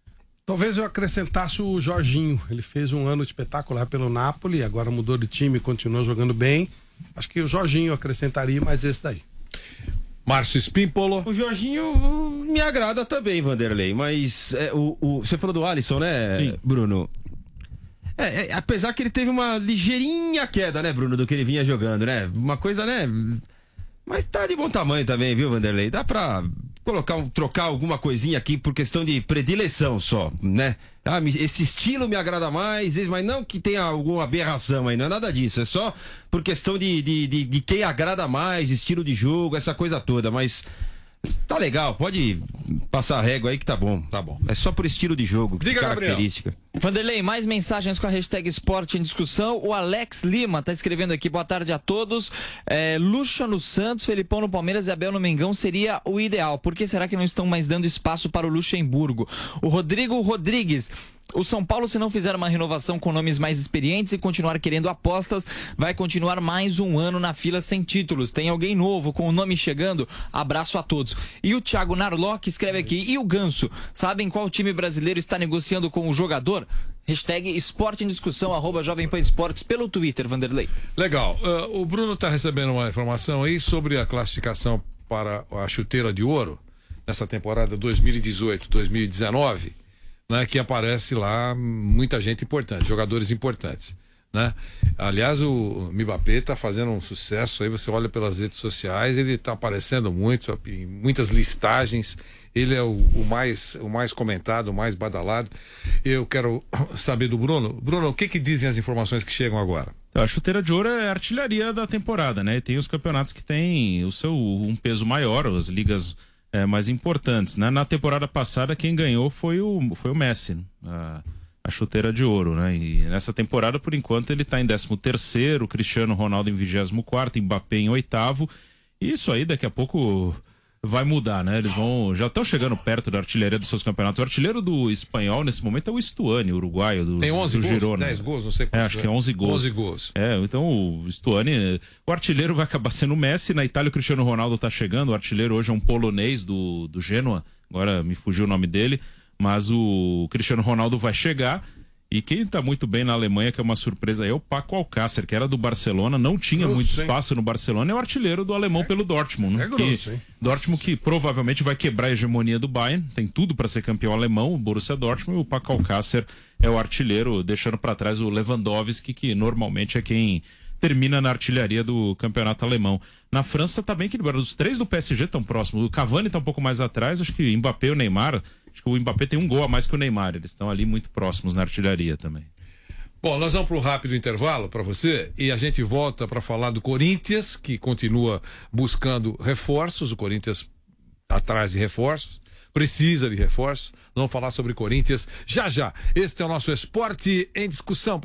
Talvez eu acrescentasse o Jorginho. Ele fez um ano espetacular pelo Napoli, agora mudou de time, continua jogando bem. Acho que o Jorginho eu acrescentaria, mas esse daí. Márcio Spímpolo. O Jorginho me agrada também, Vanderlei, mas é, o, o, você falou do Alisson, né, Sim. Bruno? É, é, apesar que ele teve uma ligeirinha queda, né, Bruno, do que ele vinha jogando, né? Uma coisa, né? Mas tá de bom tamanho também, viu, Vanderlei? Dá pra colocar um, trocar alguma coisinha aqui por questão de predileção só, né? Ah, esse estilo me agrada mais, mas não que tenha alguma aberração aí, não é nada disso. É só por questão de, de, de, de quem agrada mais, estilo de jogo, essa coisa toda. Mas tá legal, pode passar a régua aí que tá bom. Tá bom. É só por estilo de jogo, Diga, característica. Gabriel. Vanderlei, mais mensagens com a hashtag Esporte em Discussão. O Alex Lima tá escrevendo aqui, boa tarde a todos. É, Lucha no Santos, Felipão no Palmeiras e Abel no Mengão seria o ideal. Por que será que não estão mais dando espaço para o Luxemburgo? O Rodrigo Rodrigues. O São Paulo, se não fizer uma renovação com nomes mais experientes e continuar querendo apostas, vai continuar mais um ano na fila sem títulos. Tem alguém novo com o nome chegando? Abraço a todos. E o Thiago Narlock escreve aqui, e o Ganso? Sabem qual time brasileiro está negociando com o jogador? Hashtag Esporte em Discussão, arroba Jovem Pan Esportes, pelo Twitter, Vanderlei. Legal. Uh, o Bruno está recebendo uma informação aí sobre a classificação para a chuteira de ouro nessa temporada dois mil e dezoito, dois mil e dezenove. Né, que aparece lá muita gente importante, jogadores importantes, né? Aliás, o Mbappé está fazendo um sucesso aí, você olha pelas redes sociais, ele está aparecendo muito, em muitas listagens, ele é o, o, mais, o mais comentado, o mais badalado. Eu quero saber do Bruno. Bruno, o que que dizem as informações que chegam agora? A chuteira de ouro é a artilharia da temporada, né? E tem os campeonatos que têm o seu, um peso maior, as ligas É, mais importantes, né? Na temporada passada quem ganhou foi o, foi o Messi, a, a chuteira de ouro, né? E nessa temporada, por enquanto, ele está em décimo terceiro, Cristiano Ronaldo em vigésimo quarto, Mbappé em oitavo, e isso aí daqui a pouco vai mudar, né? Eles vão, já estão chegando perto da artilharia dos seus campeonatos. O artilheiro do espanhol nesse momento é o Stuani, uruguaio do, Tem onze do gols, Girona. dez gols, não sei quantos. É, acho que é onze gols. onze gols. É, então o Stuani, o artilheiro vai acabar sendo o Messi. Na Itália o Cristiano Ronaldo tá chegando, o artilheiro hoje é um polonês do, do Genoa, agora me fugiu o nome dele, mas o Cristiano Ronaldo vai chegar. E quem tá muito bem na Alemanha, que é uma surpresa, é o Paco Alcácer, que era do Barcelona, não tinha grosso, muito espaço hein? no Barcelona, é o artilheiro do alemão é, pelo Dortmund. É grosso, hein? Dortmund que provavelmente vai quebrar a hegemonia do Bayern, tem tudo para ser campeão alemão, o Borussia Dortmund, e o Paco Alcácer é o artilheiro, deixando para trás o Lewandowski, que normalmente é quem termina na artilharia do campeonato alemão. Na França tá bem equilibrado, os três do P S G estão próximos, o Cavani tá um pouco mais atrás, acho que Mbappé e o Neymar... Acho que o Mbappé tem um gol a mais que o Neymar, eles estão ali muito próximos na artilharia também. Bom, nós vamos para um rápido intervalo para você e a gente volta para falar do Corinthians, que continua buscando reforços, o Corinthians atrás de reforços, precisa de reforços. Vamos falar sobre Corinthians já já. Este é o nosso Esporte em Discussão.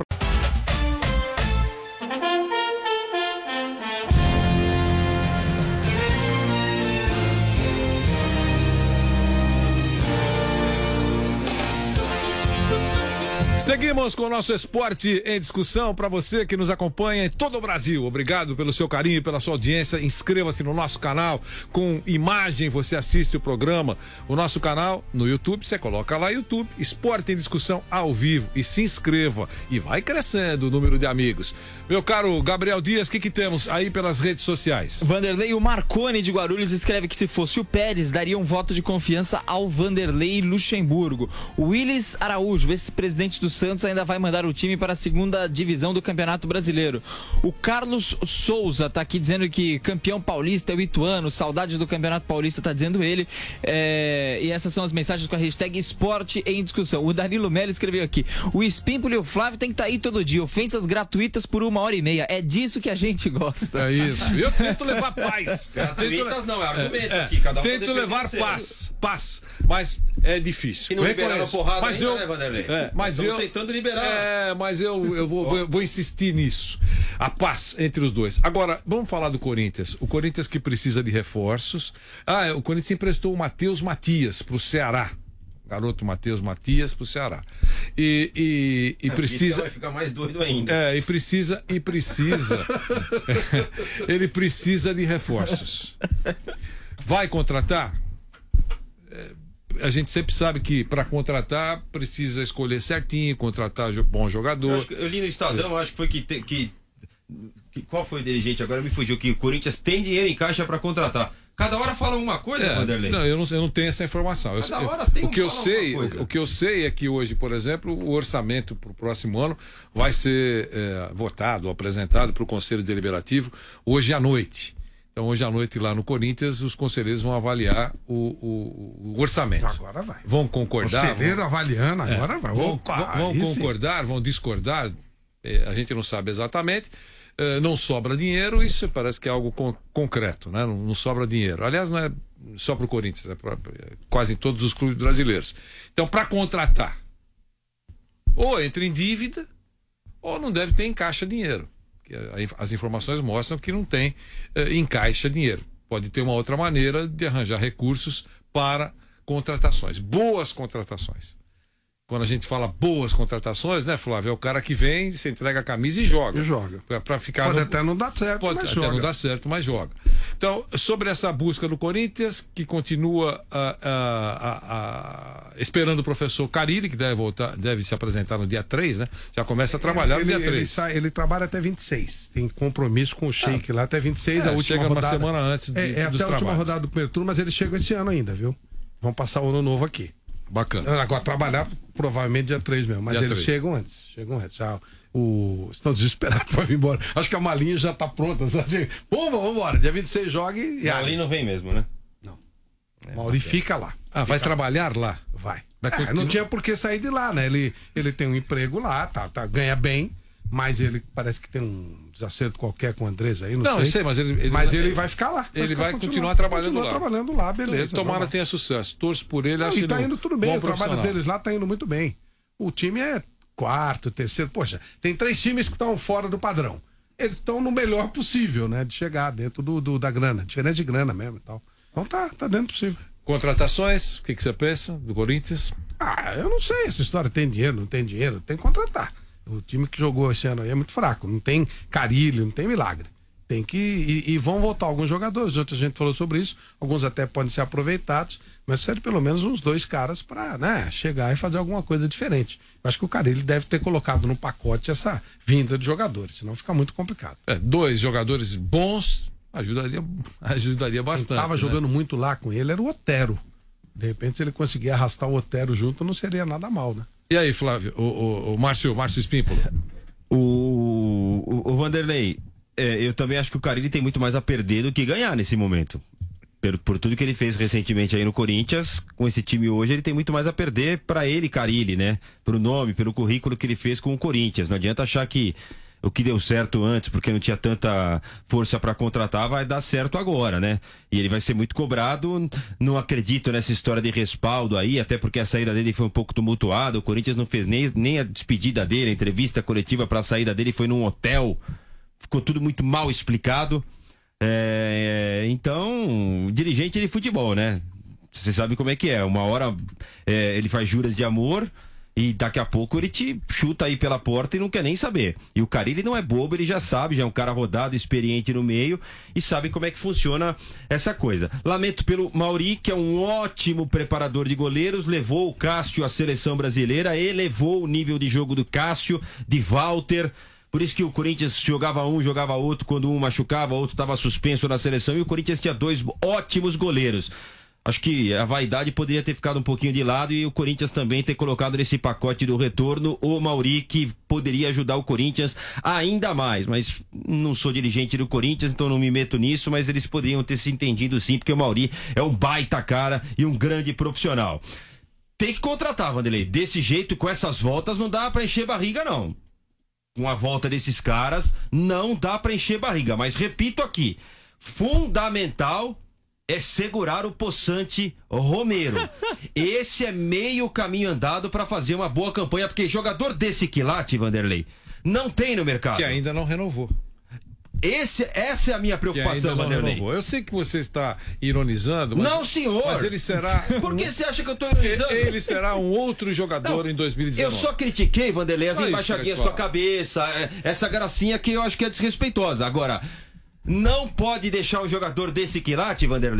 Seguimos com o nosso Esporte em Discussão para você que nos acompanha em todo o Brasil. Obrigado pelo seu carinho, pela sua audiência. Inscreva-se no nosso canal com imagem, você assiste o programa. O nosso canal no YouTube, você coloca lá YouTube, Esporte em Discussão ao vivo e se inscreva. E vai crescendo o número de amigos. Meu caro Gabriel Dias, o que que temos aí pelas redes sociais? Vanderlei, o Marconi de Guarulhos escreve que se fosse o Pérez, daria um voto de confiança ao Vanderlei Luxemburgo. O Willis Araújo, vice-presidente do Santos, ainda vai mandar o time para a segunda divisão do Campeonato Brasileiro. O Carlos Souza tá aqui dizendo que campeão paulista é o Ituano, saudade do Campeonato Paulista, tá dizendo ele. É... E essas são as mensagens com a hashtag Esporte em Discussão. O Danilo Melo escreveu aqui: o Espímpolo e o Flávio tem que estar tá aí todo dia, ofensas gratuitas por uma hora e meia. É disso que a gente gosta. É isso. Eu tento levar paz. Gratuitas não, é argumento é, aqui. Cada um tento levar paz, paz, mas é difícil. E não liberaram porrada mas ainda, eu, né, Vanderlei? É, mas eu tentando liberar. É, mas eu, eu vou, vou, vou insistir nisso. A paz entre os dois. Agora, vamos falar do Corinthians. O Corinthians que precisa de reforços. Ah, o Corinthians emprestou o Matheus Matias pro Ceará. Garoto Matheus Matias pro Ceará. E, e, e é, precisa. Vai ficar mais doido ainda. É, e precisa, e precisa. Ele precisa de reforços. Vai contratar? É, a gente sempre sabe que para contratar precisa escolher certinho, contratar bom jogador. Eu, acho que, eu li no Estadão, acho que foi que, te, que, que. Qual foi o dirigente? Agora me fugiu que o Corinthians tem dinheiro em caixa para contratar. Cada hora fala uma coisa, é, Vanderlei. Não, eu não, eu não tenho essa informação. Cada eu, hora tem o que um, eu sei, o, o que eu sei é que hoje, por exemplo, o orçamento para o próximo ano vai ser é, votado, apresentado para o Conselho Deliberativo hoje à noite. Então, hoje à noite, lá no Corinthians, os conselheiros vão avaliar o, o, o orçamento. Agora vai. Vão concordar. Conselheiro vão, avaliando, agora é, vai. Vão, Opa, vão, vão esse... concordar, vão discordar. É, a gente não sabe exatamente. É, não sobra dinheiro, isso parece que é algo con concreto, né? Não, não sobra dinheiro. Aliás, não é só para o Corinthians, é para quase em todos os clubes brasileiros. Então, para contratar, ou entra em dívida, ou não deve ter em caixa dinheiro. As informações mostram que não tem eh, em caixa dinheiro. Pode ter uma outra maneira de arranjar recursos para contratações. Boas contratações. Quando a gente fala boas contratações, né, Flávio? É o cara que vem, você entrega a camisa e joga. E joga. Pra ficar Pode no... até não dar certo, Pode mas até joga. não dar certo, mas joga. Então, sobre essa busca do Corinthians, que continua ah, ah, ah, ah, esperando o professor Carille, que deve voltar, deve se apresentar no dia três, né? Já começa a trabalhar ele, no dia ele, três. Ele, sai, ele trabalha até vinte e seis. Tem compromisso com o Sheik ah, lá até vinte e seis. É, a última chega rodada. uma semana antes de, é, é dos até trabalhos. a última rodada do primeiro turno, mas eles chegam esse ano ainda, viu? Vão passar o ano novo aqui. Bacana. Agora, trabalhar provavelmente dia três mesmo, mas dia eles três. chegam antes. Chegam antes. Já, o... Estão desesperados para vir embora. Acho que a malinha já tá pronta. Pô, vamos embora. Dia vinte e seis joga e. Mauri não vem mesmo, né? Não. É, Mauri fica lá. Ah, fica vai lá. trabalhar lá? Vai. vai é, não tinha por que sair de lá, né? Ele, ele tem um emprego lá, tá, tá, ganha bem, mas ele parece que tem um desacerto qualquer com o Andrés aí, não, não sei. eu sei, mas ele, ele, mas ele ele vai ficar lá. Vai ele ficar, vai continuar, continuar trabalhando continua lá. trabalhando lá, beleza. Tomara normal. tenha sucesso. Torço por ele, não, acho e tá ele indo tudo bem, bom o trabalho profissional. deles lá tá indo muito bem. O time é quarto, terceiro, poxa, tem três times que estão fora do padrão. Eles estão no melhor possível, né, de chegar dentro do, do da grana, diferença de grana mesmo e tal. Então tá, tá dentro do possível. Contratações, o que, que você pensa do Corinthians? Ah, eu não sei essa história, tem dinheiro, não tem dinheiro, tem que contratar. O time que jogou esse ano aí é muito fraco, não tem Carille, não tem milagre. Tem que. E, e vão voltar alguns jogadores, outra gente falou sobre isso, alguns até podem ser aproveitados, mas precisa de pelo menos uns dois caras para, né, chegar e fazer alguma coisa diferente. Eu acho que o Carille deve ter colocado no pacote essa vinda de jogadores, senão fica muito complicado. É, dois jogadores bons ajudaria, ajudaria bastante. Quem tava né? jogando muito lá com ele era o Otero. De repente, se ele conseguir arrastar o Otero junto, não seria nada mal, né? E aí, Flávio, o, o, o Márcio, Márcio Espímpolo? O, o, o Vanderlei, é, eu também acho que o Carille tem muito mais a perder do que ganhar nesse momento. Por, por tudo que ele fez recentemente aí no Corinthians, com esse time hoje, ele tem muito mais a perder para ele, Carille, né? Pro nome, pelo currículo que ele fez com o Corinthians. Não adianta achar que o que deu certo antes, porque não tinha tanta força para contratar, vai dar certo agora, né? E ele vai ser muito cobrado. Não acredito nessa história de respaldo aí, até porque a saída dele foi um pouco tumultuada. O Corinthians não fez nem, nem a despedida dele, a entrevista coletiva para a saída dele foi num hotel. Ficou tudo muito mal explicado. É, então, dirigente de futebol, né? Você sabe como é que é. Uma hora é, ele faz juras de amor e daqui a pouco ele te chuta aí pela porta e não quer nem saber. E o Carille não é bobo, ele já sabe, já é um cara rodado, experiente no meio e sabe como é que funciona essa coisa. Lamento pelo Mauri, que é um ótimo preparador de goleiros, levou o Cássio à seleção brasileira, elevou o nível de jogo do Cássio, de Walter. Por isso que o Corinthians jogava um, jogava outro, quando um machucava, outro estava suspenso na seleção, e o Corinthians tinha dois ótimos goleiros. Acho que a vaidade poderia ter ficado um pouquinho de lado e o Corinthians também ter colocado nesse pacote do retorno o Mauri, que poderia ajudar o Corinthians ainda mais. Mas não sou dirigente do Corinthians, então não me meto nisso, mas eles poderiam ter se entendido sim, porque o Mauri é um baita cara e um grande profissional. Tem que contratar, Vanderlei. Desse jeito, com essas voltas, não dá pra encher barriga, não. Com a volta desses caras, não dá pra encher barriga. Mas repito aqui, fundamental é segurar o possante Romero. Esse é meio caminho andado para fazer uma boa campanha, porque jogador desse quilate, Vanderlei, não tem no mercado. Que ainda não renovou. Esse, essa é a minha preocupação, Vanderlei. Eu sei que você está ironizando, mas, não, senhor. Mas ele será. Por que você acha que eu estou ironizando? Ele será um outro jogador não, em dois mil e dezenove. Eu só critiquei, Vanderlei, as não embaixadinhas com a cabeça, essa gracinha que eu acho que é desrespeitosa. Agora, não pode deixar um jogador desse quilate, Vanderlei.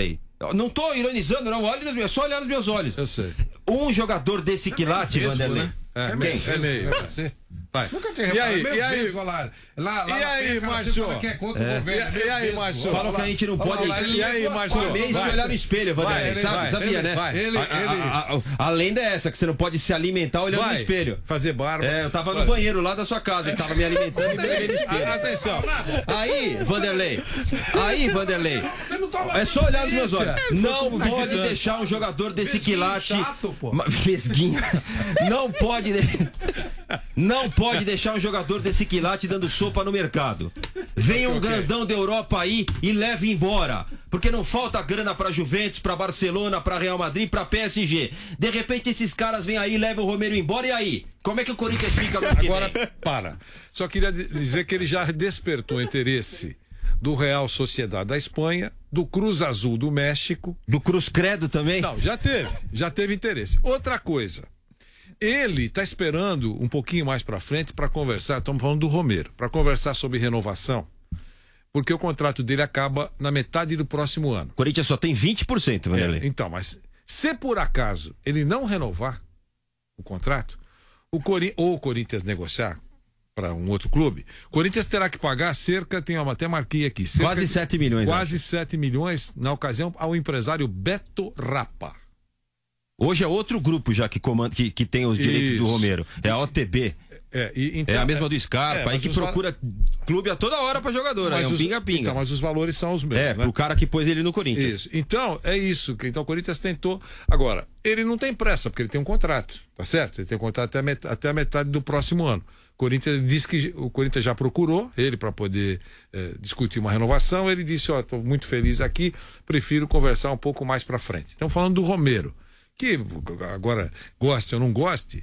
Não tô ironizando, não. Olha nos meus, só olhar nos meus olhos. Eu sei. Um jogador desse quilate, mesmo, Vanderlei. né? É, É meio. É meio. Vai. Nunca tinha E reparado. aí, Meu e aí? Deus, Goulart. Lá, lá E na aí, frente, ela Márcio? sempre fala que é contra o É. governo. E- e aí, Márcio? Falam que a gente não pode. E aí, Márcio? Também se Vai. olhar no espelho, Vanderlei. Vai, Sabe, vai, sabia, ele né? vai. Ele- a, a, a, a, a lenda é essa, que você não pode se alimentar olhando Vai. no espelho. Fazer barba. É, eu tava no Vai. banheiro lá da sua casa, ele tava me alimentando e me olhando no espelho. Ah, atenção. Aí, Vanderlei. Aí, Vanderlei. É só olhar nos meus olhos. Não pode deixar um jogador desse quilate. chato, pô. Ma- Vesguinho. Não pode. de- Não pode deixar um jogador desse quilate dando sopa no mercado. Venha um Ok. grandão da Europa aí e leve embora. Porque não falta grana pra Juventus, pra Barcelona, pra Real Madrid, pra P S G. De repente esses caras vêm aí e levam o Romero embora, e aí? Como é que o Corinthians fica no ano que Agora, vem? para. Só queria di- dizer que ele já despertou interesse do Real Sociedade da Espanha, do Cruz Azul do México. Do Cruz Credo também? Não, já teve. Já teve interesse. Outra coisa. Ele está esperando um pouquinho mais para frente para conversar, estamos falando do Romero, para conversar sobre renovação, porque o contrato dele acaba na metade do próximo ano. O Corinthians só tem vinte por cento, Vanderlei. É, então, mas se por acaso ele não renovar o contrato, o Cori... ou o Corinthians negociar para um outro clube, o Corinthians terá que pagar cerca, tem uma, até marquei aqui, cerca Quase de- sete milhões, Quase sete milhões na ocasião ao empresário Beto Rapa. Hoje é outro grupo já que comanda, que, que tem os direitos do Isso. Romero. É a O T B. É, e, então, É a mesma do Scarpa, é, aí mas que os val- procura clube a toda hora pra jogador, aí é um os- pinga-pinga. Então, mas os valores são os mesmos. É, né? pro cara que pôs ele no Corinthians. Isso. Então, é isso. que- Então, o Corinthians tentou. Agora, ele não tem pressa, porque ele tem um contrato, tá certo? Ele tem um contrato até a met- até a metade do próximo ano. O Corinthians disse que o Corinthians já procurou ele para poder eh, discutir uma renovação. Ele disse: Ó, estou muito feliz aqui, prefiro conversar um pouco mais para frente. Então, falando do Romero, que agora goste ou não goste,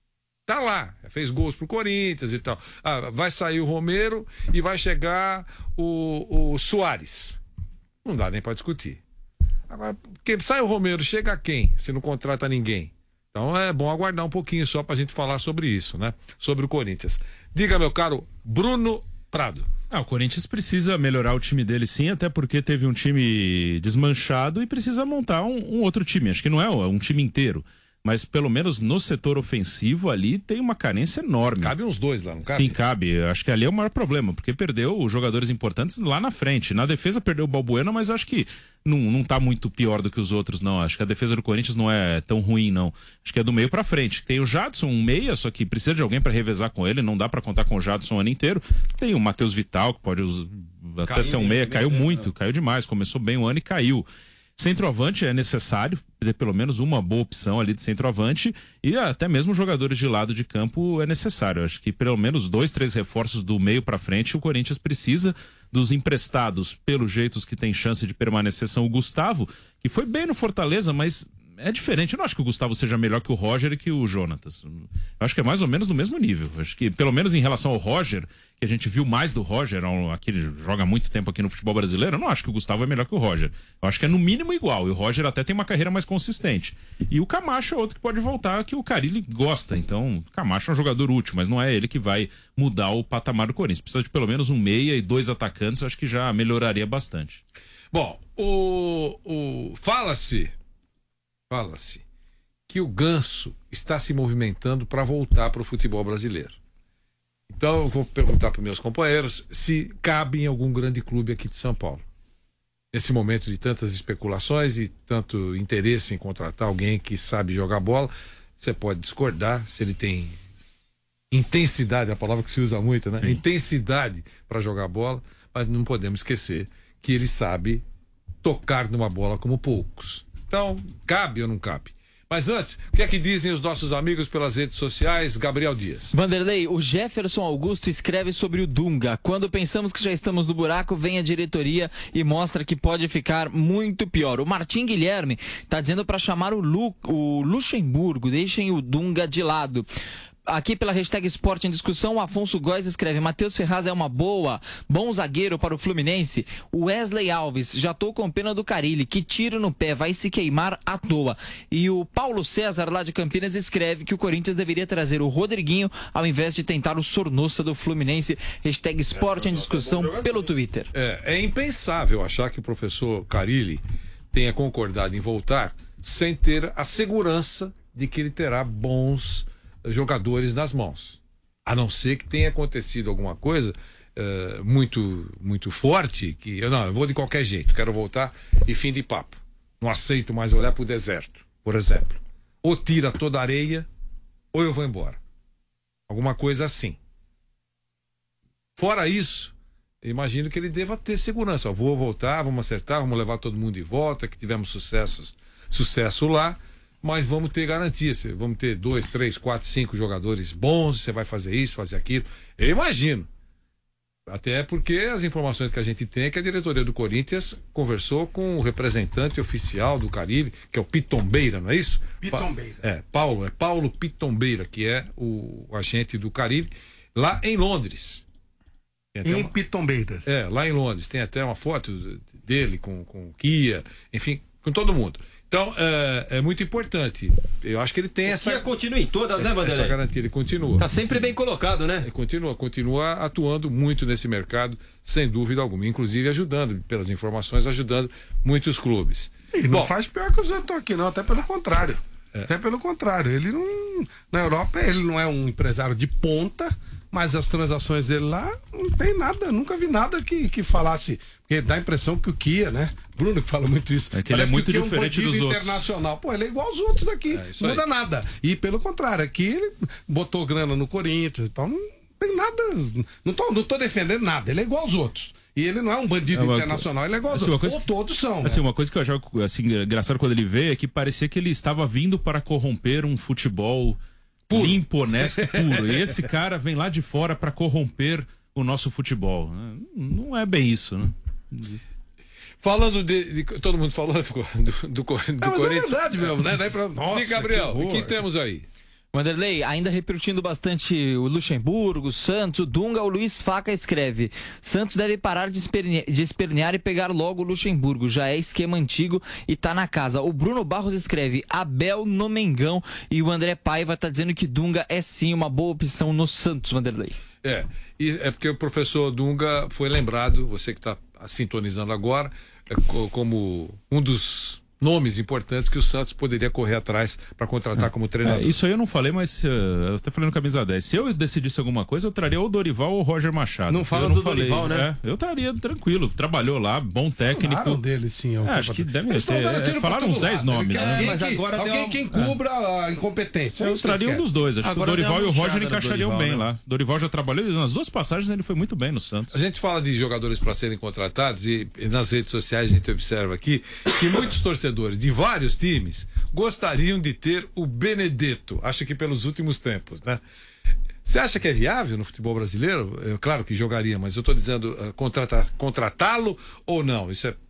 tá lá, fez gols pro Corinthians e tal. Ah, vai sair o Romero e vai chegar o, o Soares. Não dá nem para discutir. Agora, porque sai o Romero, chega quem? Se não contrata ninguém. Então é bom aguardar um pouquinho só pra gente falar sobre isso, né? Sobre o Corinthians. Diga, meu caro Bruno Prado. Ah, o Corinthians precisa melhorar o time dele sim, até porque teve um time desmanchado e precisa montar um, um outro time. Acho que não é um time inteiro, mas pelo menos no setor ofensivo ali tem uma carência enorme. Cabe uns dois lá, não cabe? Sim, cabe. Acho que ali é o maior problema, porque perdeu os jogadores importantes lá na frente. Na defesa perdeu o Balbuena, mas acho que não, não tá muito pior do que os outros, não. Acho que a defesa do Corinthians não é tão ruim, não. Acho que é do meio pra frente. Tem o Jadson, um meia, só que precisa de alguém pra revezar com ele, não dá pra contar com o Jadson o ano inteiro. Tem o Matheus Vital, que pode us- até Caiu ser um bem, meia, bem, caiu bem, muito, não. caiu demais, começou bem o ano e caiu. Centroavante é necessário, ter pelo menos uma boa opção ali de centroavante e até mesmo jogadores de lado de campo é necessário. Acho que pelo menos dois, três reforços do meio para frente o Corinthians precisa. Dos emprestados, pelo jeito os que tem chance de permanecer são o Gustavo, que foi bem no Fortaleza, mas é diferente. Eu não acho que o Gustavo seja melhor que o Roger e que o Jonatas. Eu acho que é mais ou menos do mesmo nível. Eu acho que, pelo menos em relação ao Roger, que a gente viu mais do Roger, aqui ele joga há muito tempo aqui no futebol brasileiro, eu não acho que o Gustavo é melhor que o Roger. Eu acho que é no mínimo igual. E o Roger até tem uma carreira mais consistente. E o Camacho é outro que pode voltar, que o Carille gosta. Então, o Camacho é um jogador útil, mas não é ele que vai mudar o patamar do Corinthians. Precisa de pelo menos um meia e dois atacantes, eu acho que já melhoraria bastante. Bom, o, o fala-se, fala-se que o Ganso está se movimentando para voltar para o futebol brasileiro. Então eu vou perguntar para meus companheiros se cabe em algum grande clube aqui de São Paulo. Nesse momento de tantas especulações e tanto interesse em contratar alguém que sabe jogar bola, você pode discordar se ele tem intensidade, a palavra que se usa muito, né? Intensidade para jogar bola, mas não podemos esquecer que ele sabe tocar numa bola como poucos. Então, cabe ou não cabe? Mas antes, o que é que dizem os nossos amigos pelas redes sociais? Gabriel Dias. Vanderlei, o Jefferson Augusto escreve sobre o Dunga. Quando pensamos que já estamos no buraco, vem a diretoria e mostra que pode ficar muito pior. O Martim Guilherme está dizendo para chamar o, Lu, o Luxemburgo, deixem o Dunga de lado. Aqui pela hashtag Esporte em Discussão, o Afonso Góes escreve: Matheus Ferraz é uma boa, bom zagueiro para o Fluminense. O Wesley Alves, já tô com pena do Carille, que tiro no pé, vai se queimar à toa. E o Paulo César, lá de Campinas, escreve que o Corinthians deveria trazer o Rodriguinho ao invés de tentar o Sornossa do Fluminense. Hashtag Esporte em Discussão pelo Twitter. É, é impensável achar que o professor Carille tenha concordado em voltar sem ter a segurança de que ele terá bons jogadores nas mãos. A não ser que tenha acontecido alguma coisa uh, muito, muito forte, que eu não, eu vou de qualquer jeito, quero voltar e fim de papo. Não aceito mais olhar para o deserto, por exemplo. Ou tira toda a areia, ou eu vou embora. Alguma coisa assim. Fora isso, eu imagino que ele deva ter segurança. Eu vou voltar, vamos acertar, vamos levar todo mundo de volta, que tivemos sucessos, sucesso lá, mas vamos ter garantia. Vamos ter dois, três, quatro, cinco jogadores bons, você vai fazer isso, fazer aquilo. Eu imagino. Até porque as informações que a gente tem é que a diretoria do Corinthians conversou com o representante oficial do Carille, que é o Pitombeira, não é isso? Pitombeira. Pa é, Paulo, é Paulo Pitombeira, que é o agente do Carille, lá em Londres. Em uma... Pitombeira. É, lá em Londres. Tem até uma foto dele com, com o Kia, enfim, com todo mundo. Então, é, é muito importante. Eu acho que ele tem essa... Kia continua em todas, essa, né, Vanderlei? Essa garantia, ele continua. Tá sempre bem colocado, né? Ele continua, continua atuando muito nesse mercado, sem dúvida alguma. Inclusive ajudando, pelas informações, ajudando muitos clubes. E não Bom, faz pior que os outros aqui, não. Até pelo contrário. É. Até pelo contrário. Ele não... Na Europa, ele não é um empresário de ponta, mas as transações dele lá não tem nada, nunca vi nada que, que falasse, porque dá a impressão que o Kia, né? Bruno que fala muito isso. É que ele é muito diferente é um dos outros. Internacional. Pô, ele é igual aos outros daqui, é não muda aí. nada. E pelo contrário, aqui ele botou grana no Corinthians, então não tem nada, não tô, não tô defendendo nada, ele é igual aos outros. E ele não é um bandido é uma, internacional, ele é igual aos assim, outros. Coisa, Ou todos são. Assim, né? uma coisa que eu achava assim, engraçado quando ele veio é que parecia que ele estava vindo para corromper um futebol puro. Limpo, honesto, puro. E esse cara vem lá de fora para corromper o nosso futebol. Não é bem isso, né? Falando de, de. Todo mundo falou do, do, do, do não, Corinthians. É verdade mesmo, né? Pra... Nossa, e Gabriel, que o que temos aí? Vanderlei, ainda repercutindo bastante o Luxemburgo, o Santos, o Dunga, o Luiz Faca escreve: Santos deve parar de, esperne... de espernear e pegar logo o Luxemburgo, já é esquema antigo e tá na casa. O Bruno Barros escreve: Abel no Mengão, e o André Paiva tá dizendo que Dunga é sim uma boa opção no Santos, Vanderlei. É, e é porque o professor Dunga foi lembrado, você que está sintonizando agora, é, como um dos nomes importantes que o Santos poderia correr atrás para contratar é. como treinador. É, isso aí eu não falei, mas uh, eu até falei no camisa dez. Se eu decidisse alguma coisa, eu traria ou o Dorival ou o Roger Machado. Não fala eu não do falei, Dorival, né? É, eu traria tranquilo. Trabalhou lá, bom técnico. Falaram dele, sim. É, acho que deve ter. É, falaram uns dez nomes. Né? Né? Mas agora alguém que encubra a incompetência. Eu traria um dos dois. Acho agora que o Dorival e o Roger encaixariam Dorival, bem né? lá. Dorival já trabalhou nas duas passagens, ele foi muito bem no Santos. A gente fala de jogadores para serem contratados e, e nas redes sociais a gente observa aqui que muitos torcedores de vários times gostariam de ter o Benedetto, acho que pelos últimos tempos, né? Você acha que é viável no futebol brasileiro? É, claro que jogaria, mas eu estou dizendo uh, contratar, contratá-lo ou não? Isso é,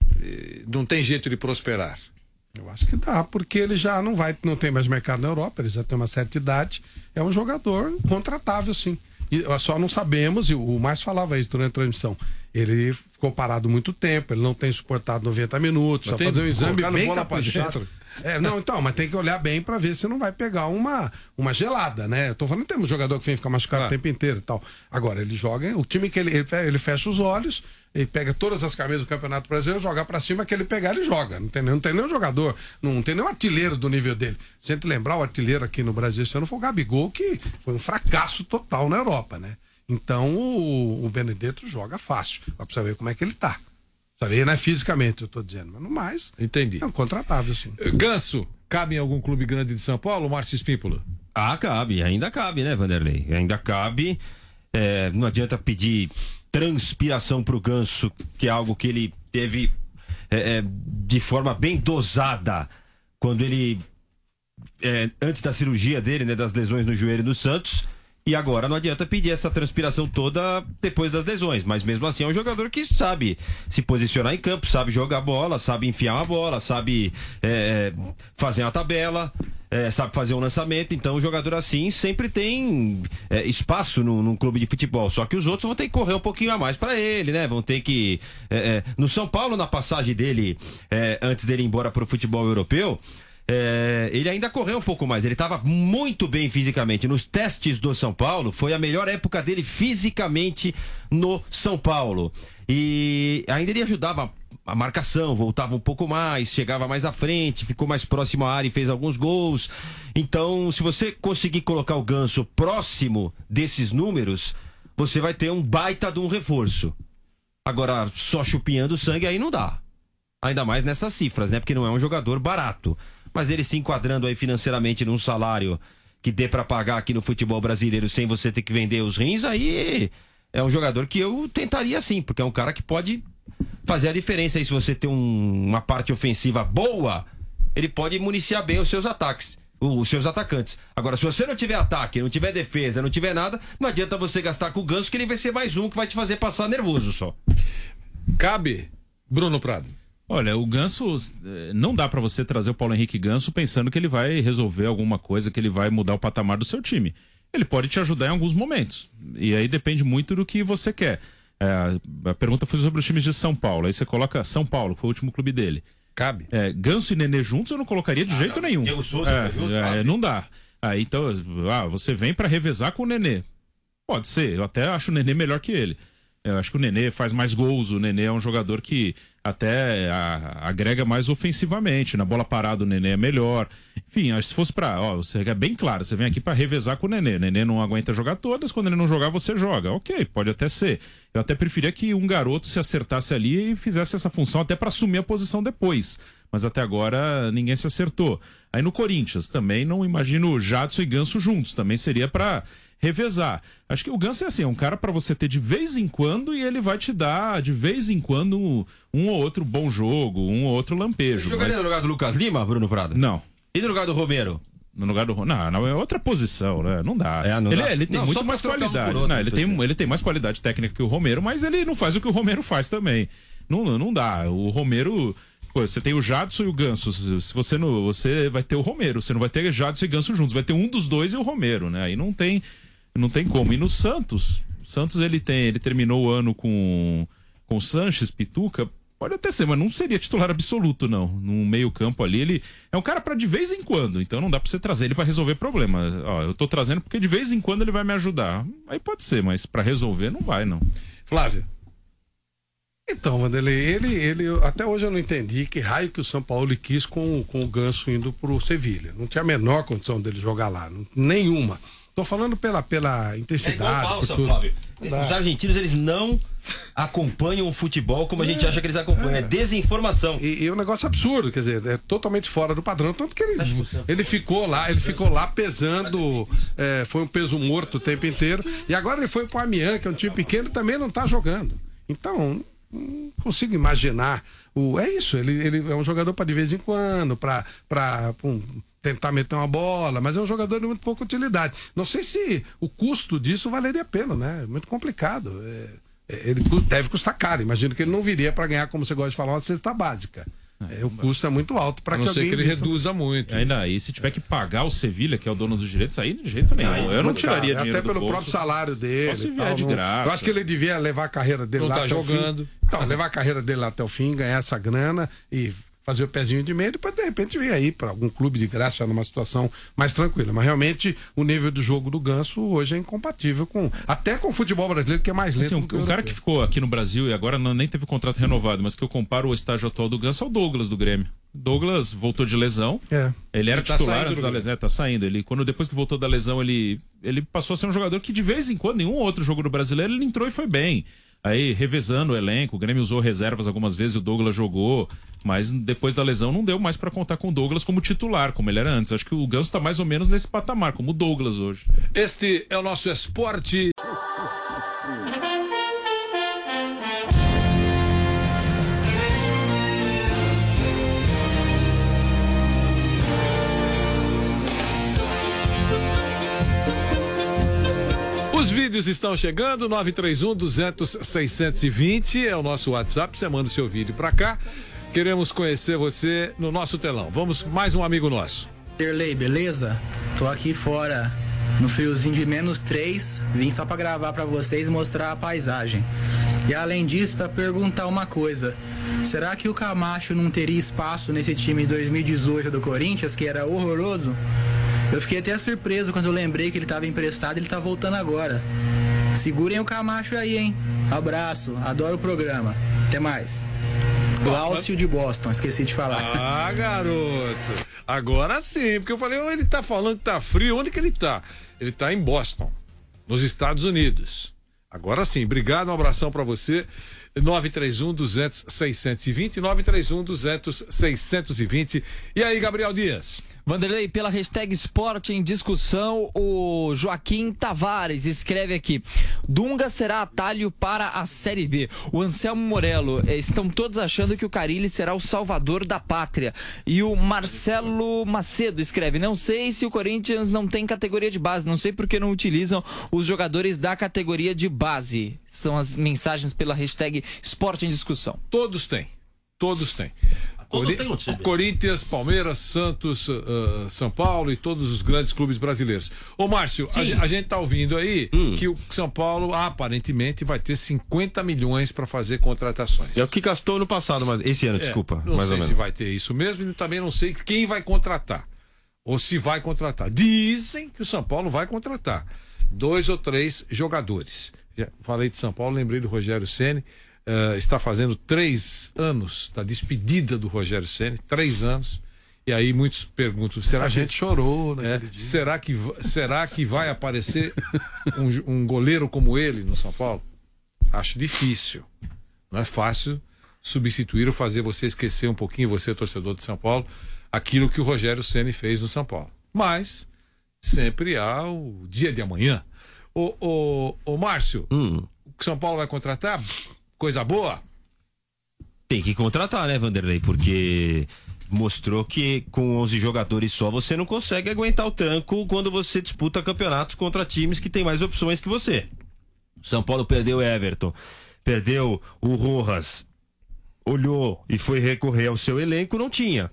não tem jeito de prosperar. Eu acho que dá, porque ele já não vai, não tem mais mercado na Europa, ele já tem uma certa idade, é um jogador contratável, sim. E só não sabemos, e o Márcio falava isso durante a transmissão, ele ficou parado muito tempo, ele não tem suportado noventa minutos, mas só fazer um exame bem bola caprichado. É, não, então, mas tem que olhar bem pra ver se não vai pegar uma, uma gelada, né? Eu tô falando que tem um jogador que vem ficar machucado ah. o tempo inteiro e tal. Agora, ele joga, o time que ele, ele, ele fecha os olhos, ele pega todas as camisas do Campeonato Brasileiro, joga pra cima, que ele pegar, ele joga. Não tem, não tem nenhum jogador, não tem nenhum artilheiro do nível dele. Se a gente lembrar, o artilheiro aqui no Brasil esse ano foi o Gabigol, que foi um fracasso total na Europa, né? Então, o, o Benedetto joga fácil. Pra você ver como é que ele tá. Sabe, né? Fisicamente, eu tô dizendo, mas no mais. Entendi. É um contratável, sim. Ganso, cabe em algum clube grande de São Paulo, Márcio Espímpolo? Ah, cabe, ainda cabe, né, Vanderlei? Ainda cabe. É, não adianta pedir transpiração pro Ganso, que é algo que ele teve é, é, de forma bem dosada quando ele. É, antes da cirurgia dele, né, das lesões no joelho do Santos. E agora não adianta pedir essa transpiração toda depois das lesões, mas mesmo assim é um jogador que sabe se posicionar em campo, sabe jogar bola, sabe enfiar uma bola, sabe é, fazer uma tabela, é, sabe fazer um lançamento. Então um jogador assim sempre tem é, espaço no, num clube de futebol, só que os outros vão ter que correr um pouquinho a mais para ele, né? Vão ter que... É, é, no São Paulo, na passagem dele, é, antes dele ir embora para o futebol europeu, É, ele ainda correu um pouco mais, ele estava muito bem fisicamente. Nos testes do São Paulo, foi a melhor época dele fisicamente no São Paulo. E ainda ele ajudava a marcação, voltava um pouco mais, chegava mais à frente, ficou mais próximo à área e fez alguns gols. Então, se você conseguir colocar o Ganso próximo desses números, você vai ter um baita de um reforço. Agora, só chupinhando sangue aí não dá. Ainda mais nessas cifras, né? Porque não é um jogador barato. Mas ele se enquadrando aí financeiramente num salário que dê pra pagar aqui no futebol brasileiro sem você ter que vender os rins, aí é um jogador que eu tentaria sim, porque é um cara que pode fazer a diferença aí. Se você tem um, uma parte ofensiva boa, ele pode municiar bem os seus ataques, os seus atacantes. Agora, se você não tiver ataque, não tiver defesa, não tiver nada, não adianta você gastar com o Ganso, que ele vai ser mais um que vai te fazer passar nervoso só. Cabe, Bruno Prado. Olha, o Ganso, não dá pra você trazer o Paulo Henrique Ganso pensando que ele vai resolver alguma coisa, que ele vai mudar o patamar do seu time. Ele pode te ajudar em alguns momentos, e aí depende muito do que você quer. É, a pergunta foi sobre os times de São Paulo, aí você coloca São Paulo, que foi o último clube dele. Cabe. É, Ganso e Nenê juntos eu não colocaria de ah, jeito não. nenhum. Eu sou, é, junto, é, não dá. Aí então, ah, você vem pra revezar com o Nenê. Pode ser, eu até acho o Nenê melhor que ele. Eu acho que o Nenê faz mais gols, o Nenê é um jogador que até a, agrega mais ofensivamente, na bola parada o Nenê é melhor. Enfim, acho que se fosse pra, ó, você é bem claro, você vem aqui pra revezar com o Nenê, o Nenê não aguenta jogar todas, quando ele não jogar você joga, ok, pode até ser. Eu até preferia que um garoto se acertasse ali e fizesse essa função até pra assumir a posição depois, mas até agora ninguém se acertou. Aí no Corinthians também não imagino Jadson e Ganso juntos, também seria pra revezar. Acho que o Ganso é assim, é um cara pra você ter de vez em quando e ele vai te dar de vez em quando um, um ou outro bom jogo, um ou outro lampejo. Jogaria mas... no lugar do Lucas Lima, Bruno Prado? Não. E no lugar do Romero? No lugar do Não, não, é outra posição, né? Não dá. É, não ele, dá. ele tem não, muito mais qualidade. Um outro, não, ele, tem, ele tem mais qualidade técnica que o Romero, mas ele não faz o que o Romero faz também. Não, não dá. O Romero... Pô, você tem o Jadson e o Ganso. Se você não, você vai ter o Romero. Você não vai ter Jadson e Ganso juntos. Vai ter um dos dois e o Romero, né? Aí não tem... Não tem como. E no Santos, o Santos ele tem, ele terminou o ano com com Sanches, Pituca, pode até ser, mas não seria titular absoluto não. No meio-campo ali, ele é um cara para de vez em quando, então não dá para você trazer ele para resolver problemas. Ó, eu tô trazendo porque de vez em quando ele vai me ajudar. Aí pode ser, mas para resolver não vai não. Flávio. Então, Vanderlei, ele, ele, até hoje eu não entendi que raio que o São Paulo quis com, com o Ganso indo pro Sevilha. Não tinha a menor condição dele jogar lá, nenhuma. Tô falando pela, pela intensidade. É igual falsa, Flávio. Os argentinos, eles não acompanham o futebol como a gente é, acha que eles acompanham. É, é desinformação. E, e é um negócio absurdo, quer dizer, é totalmente fora do padrão. Tanto que ele, ele ficou lá, ele ficou lá pesando, é, foi um peso morto o tempo inteiro. E agora ele foi pro Amiens, que é um time pequeno, e também não tá jogando. Então, não consigo imaginar. O, é isso, ele, ele é um jogador para de vez em quando, para um, tentar meter uma bola, mas é um jogador de muito pouca utilidade. Não sei se o custo disso valeria a pena, né? Muito complicado. É, é, ele deve custar caro. Imagino que ele não viria para ganhar, como você gosta de falar, uma cesta básica. É, o custo é muito alto para que alguém... A não ser que ele reduza muito. Ainda aí, se tiver que pagar o Sevilha, que é o dono dos direitos, aí de jeito nenhum. Não, eu não tiraria dinheiro até pelo do próprio salário dele. Só se vier tal, de não... graça. Eu acho que ele devia levar a carreira dele não lá tá até jogando. o fim. Então, levar a carreira dele lá até o fim, ganhar essa grana e fazer o pezinho de meio e depois de repente vir aí para algum clube de graça já numa situação mais tranquila. Mas realmente o nível do jogo do Ganso hoje é incompatível com até com o futebol brasileiro, que é mais lento. Assim, do que o, o cara que ficou aqui no Brasil e agora não, nem teve contrato renovado, mas que eu comparo o estágio atual do Ganso ao Douglas do Grêmio. Douglas voltou de lesão. É. Ele era ele tá titular antes da lesão, é, tá saindo. Ele, quando, depois que voltou da lesão, ele, ele passou a ser um jogador que de vez em quando, em um ou outro jogo do brasileiro, ele entrou e foi bem. Aí, revezando o elenco, o Grêmio usou reservas algumas vezes, o Douglas jogou, mas depois da lesão não deu mais pra contar com o Douglas como titular, como ele era antes. Acho que o Ganso tá mais ou menos nesse patamar, como o Douglas hoje. Este é o nosso esporte. Os vídeos estão chegando, nove três um, duzentos, seiscentos e vinte é o nosso WhatsApp, você manda o seu vídeo pra cá. Queremos conhecer você no nosso telão. Vamos, mais um amigo nosso. Derlei, beleza? Tô aqui fora no friozinho de menos três, vim só pra gravar pra vocês e mostrar a paisagem. E além disso, pra perguntar uma coisa, será que o Camacho não teria espaço nesse time de dois mil e dezoito do Corinthians, que era horroroso? Eu fiquei até surpreso quando eu lembrei que ele estava emprestado e ele tá voltando agora. Segurem o Camacho aí, hein? Abraço, adoro o programa. Até mais. Glaucio de Boston, esqueci de falar. Ah, garoto. Agora sim, porque eu falei, oh, ele tá falando que tá frio. Onde que ele tá? Ele tá em Boston, nos Estados Unidos. Agora sim, obrigado, um abração pra você. nove três um, duzentos, seiscentos e vinte, nove três um, duzentos, seiscentos e vinte. E aí, Gabriel Dias? Vanderlei, pela hashtag Esporte em Discussão, o Joaquim Tavares escreve aqui: Dunga será atalho para a Série B. O Anselmo Morello, eh, estão todos achando que o Carille será o salvador da pátria. E o Marcelo Macedo escreve: não sei se o Corinthians não tem categoria de base, não sei porque não utilizam os jogadores da categoria de base. São as mensagens pela hashtag Esporte em Discussão. Todos têm, todos têm. Todos têm um time. Corinthians, Palmeiras, Santos, uh, São Paulo e todos os grandes clubes brasileiros. Ô Márcio, a, a gente tá ouvindo aí hum. que o São Paulo aparentemente vai ter cinquenta milhões para fazer contratações. É o que gastou no passado, mas esse ano, é, desculpa. Não mais sei ou menos. se vai ter isso mesmo e também não sei quem vai contratar. Ou se vai contratar. Dizem que o São Paulo vai contratar dois ou três jogadores. Já falei de São Paulo, lembrei do Rogério Ceni. Uh, está fazendo três anos da despedida do Rogério Ceni, três anos. E aí muitos perguntam: será a que gente chorou, né? É, será que será que vai aparecer um, um goleiro como ele no São Paulo? Acho difícil. Não é fácil substituir ou fazer você esquecer um pouquinho, você torcedor de São Paulo, aquilo que o Rogério Ceni fez no São Paulo. Mas sempre há o dia de amanhã. Ô, ô, ô Márcio, hum. o São Paulo vai contratar? Coisa boa? Tem que contratar, né, Vanderlei? Porque mostrou que com onze jogadores só você não consegue aguentar o tranco quando você disputa campeonatos contra times que tem mais opções que você. São Paulo perdeu o Everton, perdeu o Rojas, olhou e foi recorrer ao seu elenco, não tinha.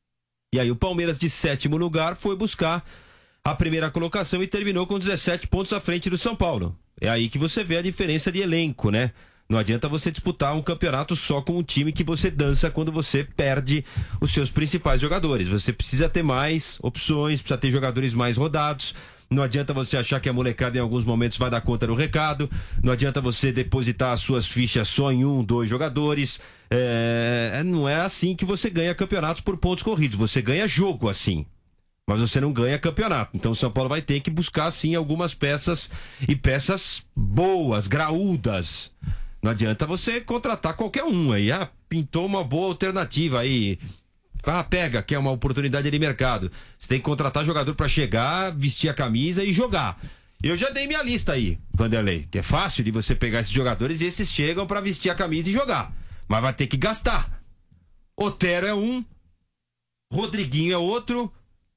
E aí o Palmeiras, de sétimo lugar, foi buscar a primeira colocação e terminou com dezessete pontos à frente do São Paulo. É aí que você vê a diferença de elenco, né? Não adianta você disputar um campeonato só com um time que você dança quando você perde os seus principais jogadores. Você precisa ter mais opções, precisa ter jogadores mais rodados. Não adianta você achar que a molecada em alguns momentos vai dar conta do recado. Não adianta você depositar as suas fichas só em um, dois jogadores. É... Não é assim que você ganha campeonatos por pontos corridos. Você ganha jogo assim, mas você não ganha campeonato. Então o São Paulo vai ter que buscar sim algumas peças, e peças boas, graúdas. Não adianta você contratar qualquer um aí. Ah, pintou uma boa alternativa aí. Ah, pega, que é uma oportunidade de mercado. Você tem que contratar jogador para chegar, vestir a camisa e jogar. Eu já dei minha lista aí, Vanderlei, que é fácil de você pegar esses jogadores e esses chegam para vestir a camisa e jogar. Mas vai ter que gastar. Otero é um, Rodriguinho é outro,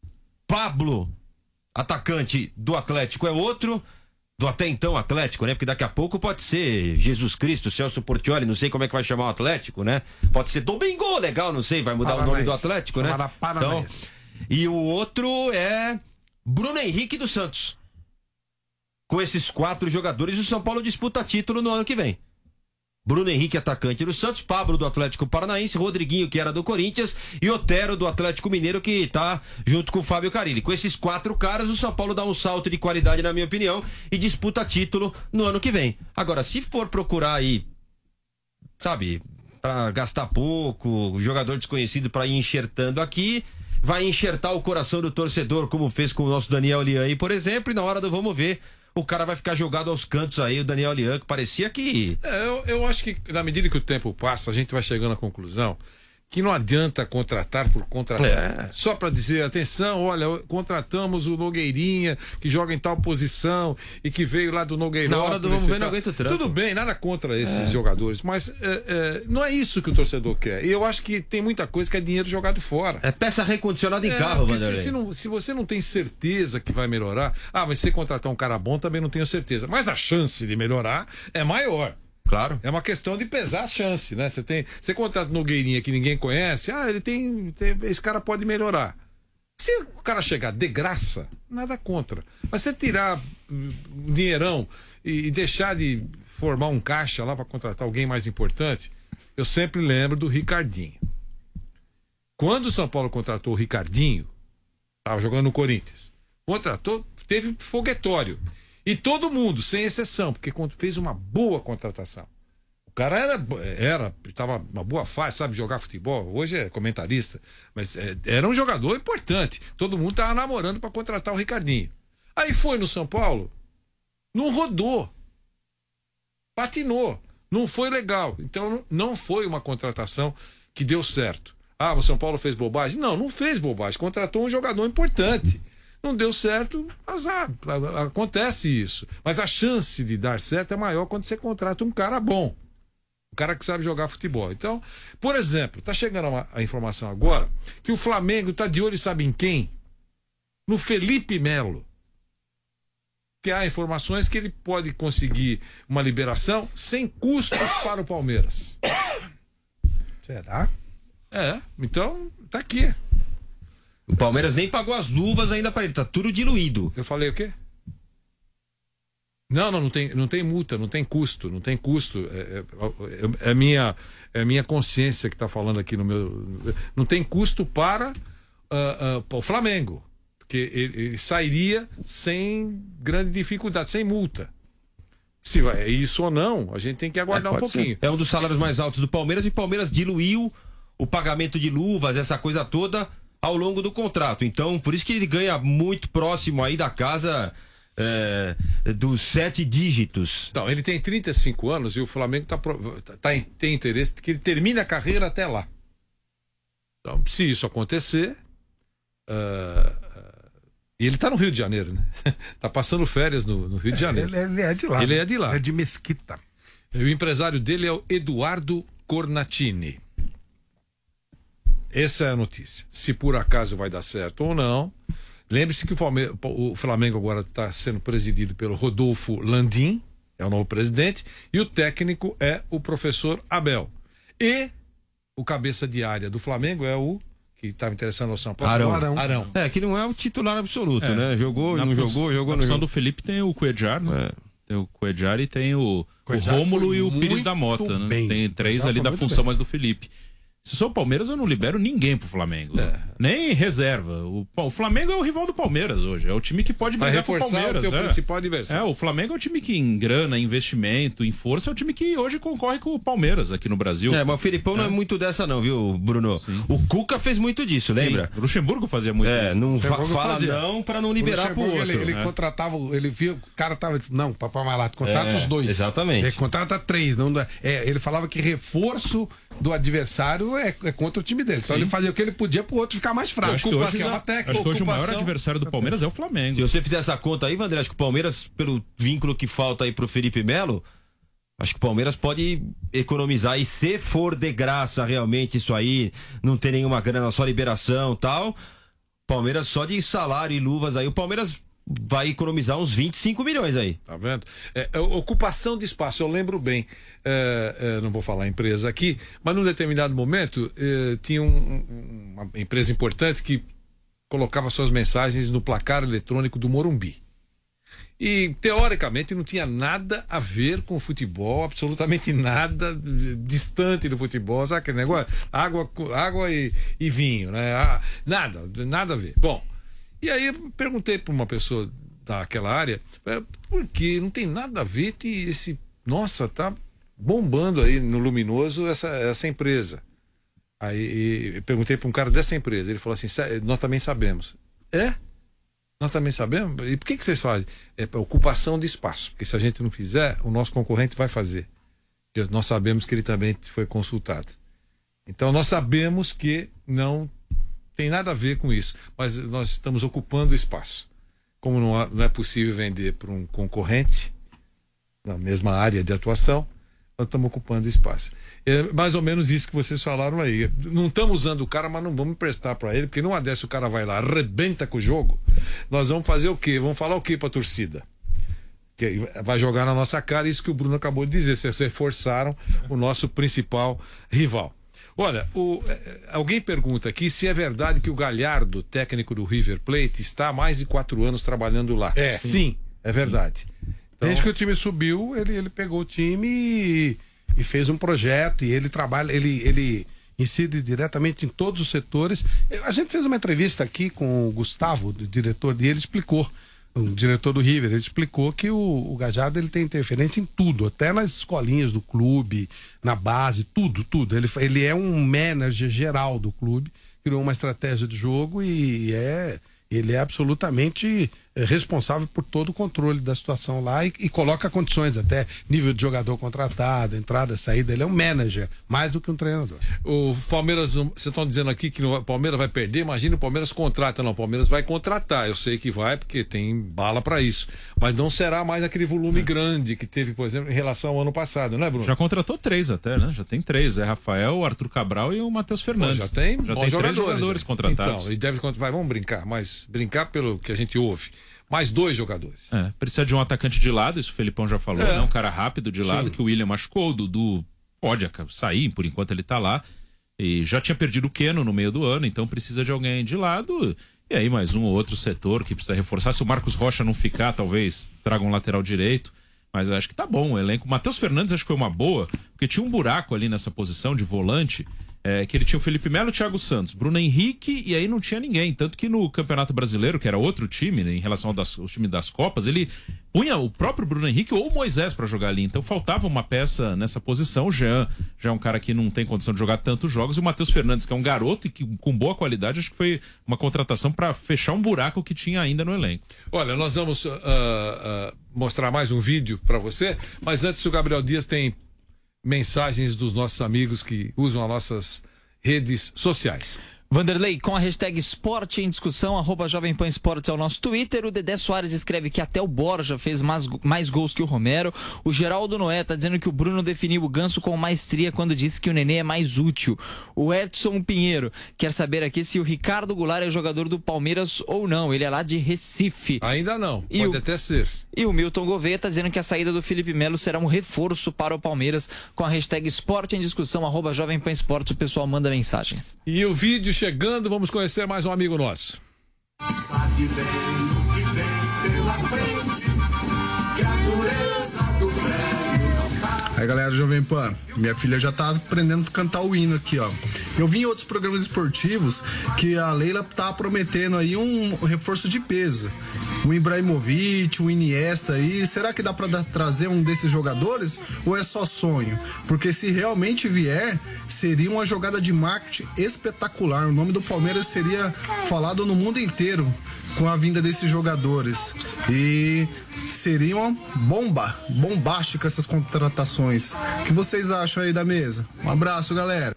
Pablo, atacante do Atlético, é outro. Do até então Atlético, né? Porque daqui a pouco pode ser Jesus Cristo, Celso Portiolli, não sei como é que vai chamar o Atlético, né? Pode ser Domingo, legal, não sei, vai mudar Paranaense. O nome do Atlético, né? Então, e o outro é Bruno Henrique dos Santos. Com esses quatro jogadores, o São Paulo disputa título no ano que vem. Bruno Henrique, atacante do Santos, Pablo do Atlético Paranaense, Rodriguinho, que era do Corinthians, e Otero do Atlético Mineiro, que tá junto com o Fábio Carille. Com esses quatro caras, o São Paulo dá um salto de qualidade, na minha opinião, e disputa título no ano que vem. Agora, se for procurar aí, sabe, pra gastar pouco, jogador desconhecido pra ir enxertando aqui, vai enxertar o coração do torcedor, como fez com o nosso Daniel Lian aí, por exemplo, e na hora do vamos ver, o cara vai ficar jogado aos cantos aí, o Daniel Lian, que parecia que... É, eu, eu acho que na medida que o tempo passa, a gente vai chegando à conclusão que não adianta contratar por contratar. É. Só para dizer, atenção, olha, contratamos o Nogueirinha, que joga em tal posição e que veio lá do Nogueirão. Na hora do vamos ver, não aguenta o trampo. Tudo bem, nada contra esses é. jogadores, mas é, é, não é isso que o torcedor quer. E eu acho que tem muita coisa que é dinheiro jogado fora. É peça recondicionada em é, carro, se, se, não, se você não tem certeza que vai melhorar, ah, mas se você contratar um cara bom, também não tenho certeza. Mas a chance de melhorar é maior. Claro. É uma questão de pesar a chance, né? Você tem, você contrata o Nogueirinha que ninguém conhece, ah, ele tem, tem, esse cara pode melhorar. Se o cara chegar de graça, nada contra. Mas você tirar um dinheirão e, e deixar de formar um caixa lá para contratar alguém mais importante, eu sempre lembro do Ricardinho. Quando o São Paulo contratou o Ricardinho, estava jogando no Corinthians, contratou, teve foguetório. E todo mundo, sem exceção, porque fez uma boa contratação. O cara era, era, tava uma boa fase, sabe jogar futebol, hoje é comentarista, mas é, era um jogador importante. Todo mundo tava namorando para contratar o Ricardinho. Aí foi no São Paulo, não rodou, patinou, não foi legal. Então não foi uma contratação que deu certo. Ah, o São Paulo fez bobagem? Não, não fez bobagem, contratou um jogador importante. Não deu certo, azar, acontece isso. Mas a chance de dar certo é maior quando você contrata um cara bom. Um cara que sabe jogar futebol. Então, por exemplo, tá chegando a, a informação agora que o Flamengo tá de olho, sabe em quem? No Felipe Melo. Que há informações que ele pode conseguir uma liberação sem custos para o Palmeiras. Será? É, então tá aqui. O Palmeiras nem pagou as luvas ainda para ele, tá tudo diluído. Eu falei o quê? Não, não, não tem, não tem multa, não tem custo, não tem custo. É, é, é, minha, é minha consciência que está falando aqui no meu. Não tem custo para, uh, uh, para o Flamengo, porque ele, ele sairia sem grande dificuldade, sem multa. Se é isso ou não, a gente tem que aguardar é, um pouquinho. Ser. É um dos salários mais altos do Palmeiras e o Palmeiras diluiu o pagamento de luvas, essa coisa toda, ao longo do contrato. Então, por isso que ele ganha muito próximo aí da casa é, dos sete dígitos. Então, ele tem trinta e cinco anos e o Flamengo tá, tá, tem interesse que ele termine a carreira até lá. Então, se isso acontecer, uh, uh, e ele tá no Rio de Janeiro, né? Tá passando férias no, no Rio de Janeiro. Ele, ele é de lá. Ele é de lá. É de Mesquita. E o empresário dele é o Eduardo Cornatini. Essa é a notícia. Se por acaso vai dar certo ou não. Lembre-se que o, Palme- o Flamengo agora está sendo presidido pelo Rodolfo Landim, é o novo presidente, e o técnico é o professor Abel. E o cabeça de área do Flamengo é o que estava interessando ao São Paulo. Arão. Arão. Arão. É, que não é o titular absoluto, É. né? Jogou, Na não fun- jogou, jogou, na não função jogou. do Felipe tem o Cuejar, né? É. Tem o Cuejar e tem o, o Cuejar Rômulo foi e o Pires muito da Mota, né? bem. Tem três Cuejar ali foi da muito função bem. mais do Felipe. Se sou o Palmeiras, eu não libero ninguém pro Flamengo. É. Nem reserva. O, Pa- o Flamengo é o rival do Palmeiras hoje. É o time que pode Vai brigar com o reforçar o Palmeiras. teu é. principal adversário. É, o Flamengo é o time que em grana, em investimento, em força, é o time que hoje concorre com o Palmeiras aqui no Brasil. É, mas o Felipão não é muito dessa não, viu, Bruno? Sim. O Cuca fez muito disso, lembra? Sim. O Luxemburgo fazia muito É, isso. não fa- Luxemburgo fala fazia. não pra não liberar pro outro. Ele, ele né? contratava, ele viu, o cara tava, não, papai Malato, contrata É, os dois. exatamente. Ele contrata três. Não, dá- é, ele falava que reforço do adversário é, é contra o time dele. Então Sim. ele fazia o que ele podia pro outro ficar mais fraco. Eu acho que hoje, Ocupação, acho técnica, que hoje o maior ocupação. adversário do Palmeiras é o Flamengo. Se você fizer essa conta aí, Vandré, acho que o Palmeiras, pelo vínculo que falta aí pro Felipe Melo, acho que o Palmeiras pode economizar e se for de graça realmente isso aí, não ter nenhuma grana, só liberação e tal, Palmeiras só de salário e luvas aí, o Palmeiras vai economizar uns vinte e cinco milhões aí. Tá vendo? É, é, ocupação de espaço, eu lembro bem. É, é, não vou falar a empresa aqui, mas num determinado momento é, tinha um- um- uma empresa importante que colocava suas mensagens no placar eletrônico do Morumbi. E, teoricamente, não tinha nada a ver com o futebol, absolutamente nada distante do futebol. Sabe aquele negócio? Água, co- água e, e vinho, né? Ah, nada, nada a ver. Bom, e aí eu perguntei para uma pessoa daquela área, é, por que não tem nada a ver que esse... Nossa, tá bombando aí no Luminoso essa, essa empresa. Aí eu perguntei para um cara dessa empresa, ele falou assim, "Sa- nós também sabemos. É? Nós também sabemos? E por que, que vocês fazem? É para ocupação de espaço, porque se a gente não fizer, o nosso concorrente vai fazer. Porque nós sabemos que ele também foi consultado. Então nós sabemos que não tem nada a ver com isso, mas nós estamos ocupando espaço. Como não, há- não é possível vender para um concorrente na mesma área de atuação, nós estamos ocupando espaço. É mais ou menos isso que vocês falaram aí. Não estamos usando o cara, mas não vamos emprestar para ele, porque numa dessa o cara vai lá, arrebenta com o jogo. Nós vamos fazer o quê? Vamos falar o quê para a torcida? Que vai jogar na nossa cara isso que o Bruno acabou de dizer. Vocês reforçaram o nosso principal rival. Olha, o, eh, alguém pergunta aqui se é verdade que o Galhardo, técnico do River Plate, está há mais de quatro anos trabalhando lá. É. Sim, é verdade. Então, Desde que o time subiu, ele, ele pegou o time e, e fez um projeto, e ele trabalha, ele, ele incide diretamente em todos os setores. Eu- A gente fez uma entrevista aqui com o Gustavo, o diretor dele, explicou o diretor do River, ele explicou que o, o Gallardo ele tem interferência em tudo, até nas escolinhas do clube, na base, tudo, tudo. Ele, ele é um manager geral do clube, criou uma estratégia de jogo e é, ele é absolutamente responsável por todo o controle da situação lá e, e coloca condições até, nível de jogador contratado, entrada, saída, ele é um manager, mais do que um treinador. O Palmeiras, vocês estão dizendo aqui que o Palmeiras vai perder, imagina o Palmeiras contrata, não, o Palmeiras vai contratar, eu sei que vai porque tem bala para isso, mas não será mais aquele volume é. grande que teve, por exemplo, em relação ao ano passado, né, Bruno? Já contratou três até, né? Já tem três, é Rafael, o Arthur Cabral e o Matheus Fernandes. Pô, já tem, já tem jogadores, três jogadores contratados. Então, e deve, vai, vamos brincar, mas brincar pelo que a gente ouve. Mais dois jogadores. É, precisa de um atacante de lado, isso o Felipão já falou, é. né? Um cara rápido de lado, Sim. que o William machucou, o Dudu pode sair, por enquanto ele tá lá. E já tinha perdido o Keno no meio do ano, então precisa de alguém de lado. E aí mais um ou outro setor que precisa reforçar. Se o Marcos Rocha não ficar, talvez traga um lateral direito. Mas acho que tá bom o elenco. O Matheus Fernandes acho que foi uma boa, porque tinha um buraco ali nessa posição de volante. É, que ele tinha o Felipe Melo, o Thiago Santos, Bruno Henrique e aí não tinha ninguém. Tanto que no Campeonato Brasileiro, que era outro time, né, em relação ao, das, ao time das Copas, ele punha o próprio Bruno Henrique ou o Moisés para jogar ali. Então faltava uma peça nessa posição. O Jean já é um cara que não tem condição de jogar tantos jogos. E o Matheus Fernandes, que é um garoto e que com boa qualidade, acho que foi uma contratação para fechar um buraco que tinha ainda no elenco. Olha, nós vamos uh, uh, mostrar mais um vídeo para você, mas antes o Gabriel Dias tem mensagens dos nossos amigos que usam as nossas redes sociais. Vanderlei, com a hashtag Esporte em Discussão, arroba Jovem Pan Esportes é o nosso Twitter. O Dedé Soares escreve que até o Borja fez mais, mais gols que o Romero. O Geraldo Noé tá dizendo que o Bruno definiu o Ganso com maestria quando disse que o Nenê é mais útil. O Edson Pinheiro quer saber aqui se o Ricardo Goulart é jogador do Palmeiras ou não. Ele é lá de Recife. Ainda não, e pode o... até ser. E o Milton Gouveia tá dizendo que a saída do Felipe Melo será um reforço para o Palmeiras. Com a hashtag Esporte em Discussão, arroba Jovem Pan Esportes, o pessoal manda mensagens. E o vídeo chegando, vamos conhecer mais um amigo nosso. Sabe bem o que vem pela frente, que a dureza do velho não tá. Aí galera do Jovem Pan, minha filha já tá aprendendo a cantar o hino aqui, ó. Eu vi em outros programas esportivos que a Leila tá prometendo aí um reforço de peso. Um Ibrahimovic, um Iniesta aí, será que dá pra dar, trazer um desses jogadores ou é só sonho? Porque se realmente vier, seria uma jogada de marketing espetacular. O nome do Palmeiras seria falado no mundo inteiro com a vinda desses jogadores. E seria uma bomba, bombástica essas contratações. O que vocês acham aí da mesa? Um abraço, galera.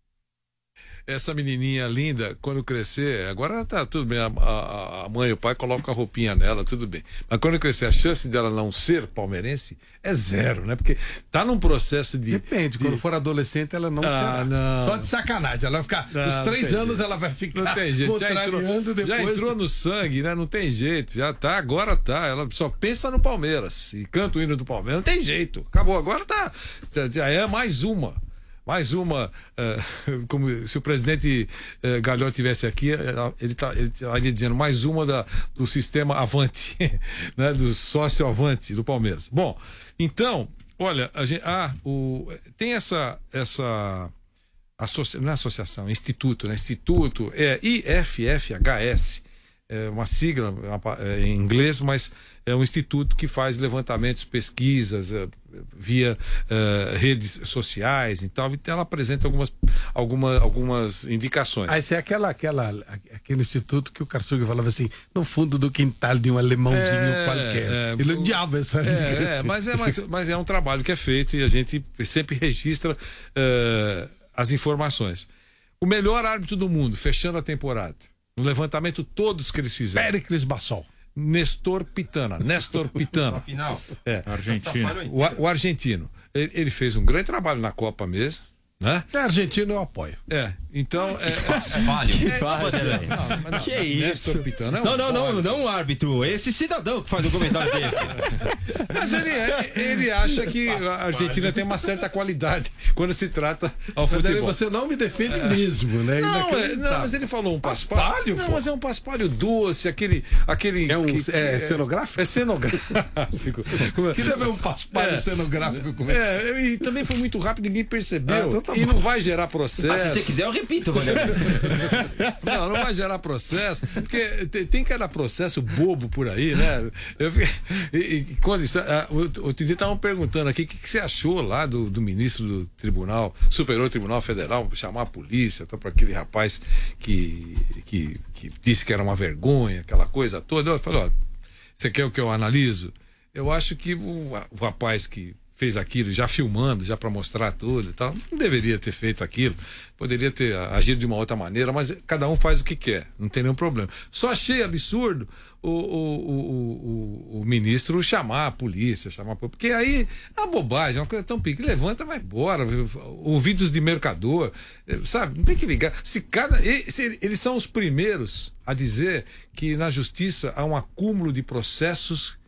Essa menininha linda, quando crescer, agora tá tudo bem, a, a, a mãe e o pai colocam a roupinha nela, tudo bem. Mas quando crescer, a chance dela não ser palmeirense é zero, né? Porque tá num processo de... Depende, de... quando for adolescente ela não ah, será. Não. Só de sacanagem, ela vai ficar, não, os três anos jeito. ela vai ficar não tem jeito. Já entrou, depois... já entrou no sangue, né? Não tem jeito, já tá, agora tá, ela só pensa no Palmeiras e canta o hino do Palmeiras, não tem jeito, acabou, agora tá, já é mais uma. Mais uma, uh, como se o presidente uh, Galhão tivesse aqui, uh, ele tá, ele estaria dizendo mais uma da, do sistema Avante, né, do sócio Avante do Palmeiras. Bom, então, olha, a gente, ah, o, tem essa, essa associa, não é associação, instituto, né, instituto, é I F F H S, é uma sigla é, em inglês, mas é um instituto que faz levantamentos, pesquisas é, via é, redes sociais e tal. Então ela apresenta algumas, alguma, algumas indicações. Ah, isso é aquela, aquela, aquele instituto que o Karsug falava assim, no fundo do quintal de um alemãozinho é, qualquer. É, Ele odiava essa é, é, mas, é, mas, mas é um trabalho que é feito e a gente sempre registra é, as informações. O melhor árbitro do mundo, fechando a temporada. No levantamento todos que eles fizeram. Péricles Bassol. Nestor Pitana. Nestor Pitana. Final. É. Argentino. O, o argentino. Ele, ele fez um grande trabalho na Copa mesmo. Né? É argentino, eu apoio. É, então. É, Paspalho. Que, é, que é isso? Pitana é um não, não, não, não um árbitro. Esse cidadão que faz um comentário desse. Mas ele, é, ele acha que a Argentina tem uma certa qualidade quando se trata ao futebol. Você não me defende é. mesmo, né? Não, é, não, mas ele falou um paspalho. paspalho não, pô. Mas é um paspalho doce, aquele. aquele é um que, é, é cenográfico? É cenográfico. Que deve ser um paspalho é, cenográfico. Como é, é, e também foi muito rápido, ninguém percebeu. Ah, então e não vai gerar processo. Ah, se você quiser, eu repito, Vanderlei. Não, não vai gerar processo, porque tem, tem cada processo bobo por aí, né? Eu, e, e, quando isso, a, o, outro dia estavam perguntando aqui o que, que você achou lá do, do ministro do Tribunal, Superior Tribunal Federal, chamar a polícia, então, para aquele rapaz que, que, que disse que era uma vergonha, aquela coisa toda. Eu falei, ó, você quer o que eu analiso? Eu acho que o, o rapaz que fez aquilo, já filmando, já para mostrar tudo e tal, não deveria ter feito aquilo, poderia ter agido de uma outra maneira, mas cada um faz o que quer, não tem nenhum problema. Só achei absurdo o, o, o, o, o ministro chamar a polícia, chamar a... porque aí é uma bobagem, é uma coisa tão pequena, levanta, vai embora, ouvidos de mercador, sabe, não tem que ligar. Se cada, se, eles são os primeiros a dizer que na justiça há um acúmulo de processos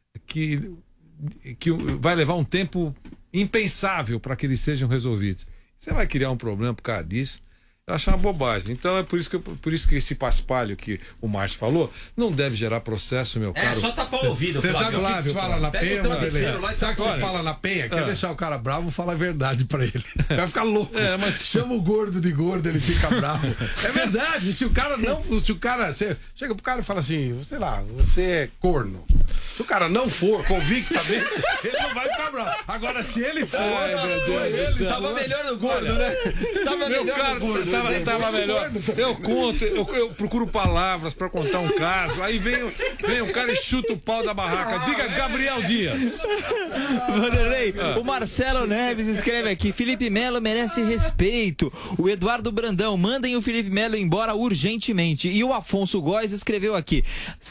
que que vai levar um tempo impensável para que eles sejam resolvidos. Você vai criar um problema por causa disso? Eu acho uma bobagem. Então é por isso que, eu, por isso que esse paspalho que o Márcio falou não deve gerar processo, meu É, caro. só tapar o ouvido, Você Flávio. sabe o que você fala na Pega penha? o travesseiro lá e Sabe o que taca- você fala na penha? Quer Ah. deixar o cara bravo, fala a verdade pra ele. Vai ficar louco. É, mas- Chama o gordo de gordo, ele fica bravo. É verdade. Se o cara não. Se o cara. Você chega pro cara e fala assim, sei lá, você é corno. Se o cara não for convictamente, ele não vai ficar bravo. Agora, se ele for. Ai, meu Deus foi do ele, céu. Tava melhor no gordo, né? Tava Meu melhor cara, no gordo. tava, né? tava melhor. Eu conto, eu, eu procuro palavras pra contar um caso. Aí vem, o- vem o cara e chuta o pau da barraca. Diga Gabriel Dias. Vanderlei, o Marcelo Neves escreve aqui: Felipe Melo merece respeito. O Eduardo Brandão, mandem o Felipe Melo embora urgentemente. E o Afonso Góes escreveu aqui: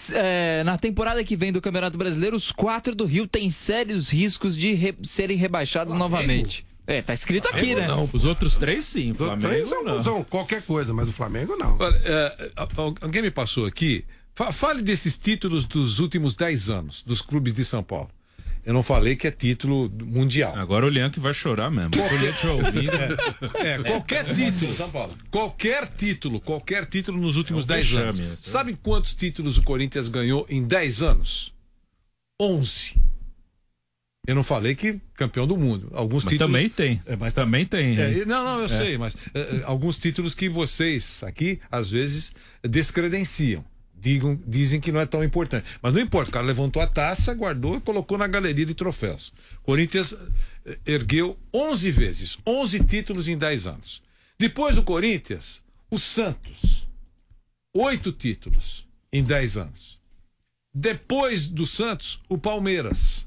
é, na temporada que vem do Campeonato Brasileiro, os quatro do Rio têm sérios riscos de re- serem rebaixados novamente. É, tá escrito aqui, Flamengo né? não. Os outros três, sim. Os Flamengo, três são, não. são qualquer coisa, mas o Flamengo não. Olha, é, al- alguém me passou aqui. Fa- Fale desses títulos dos últimos dez anos, dos clubes de São Paulo. Eu não falei que é título mundial. Agora o Leão que vai chorar mesmo. Se o Leão estiver ouvindo, É, qualquer título. Qualquer título, qualquer título nos últimos É um dez vexame, anos. esse. Sabe quantos títulos o Corinthians ganhou em dez anos? onze. Eu não falei que campeão do mundo. Alguns mas títulos. também tem. É, mas também tem. É, hein? e- não, não, eu sei, mas é, é, alguns títulos que vocês aqui, às vezes, descredenciam. Digam, dizem que não é tão importante. Mas não importa, o cara levantou a taça, guardou e colocou na galeria de troféus. Corinthians eh, ergueu onze vezes, onze títulos em dez anos. Depois do Corinthians, o Santos, oito títulos em dez anos. Depois do Santos, o Palmeiras,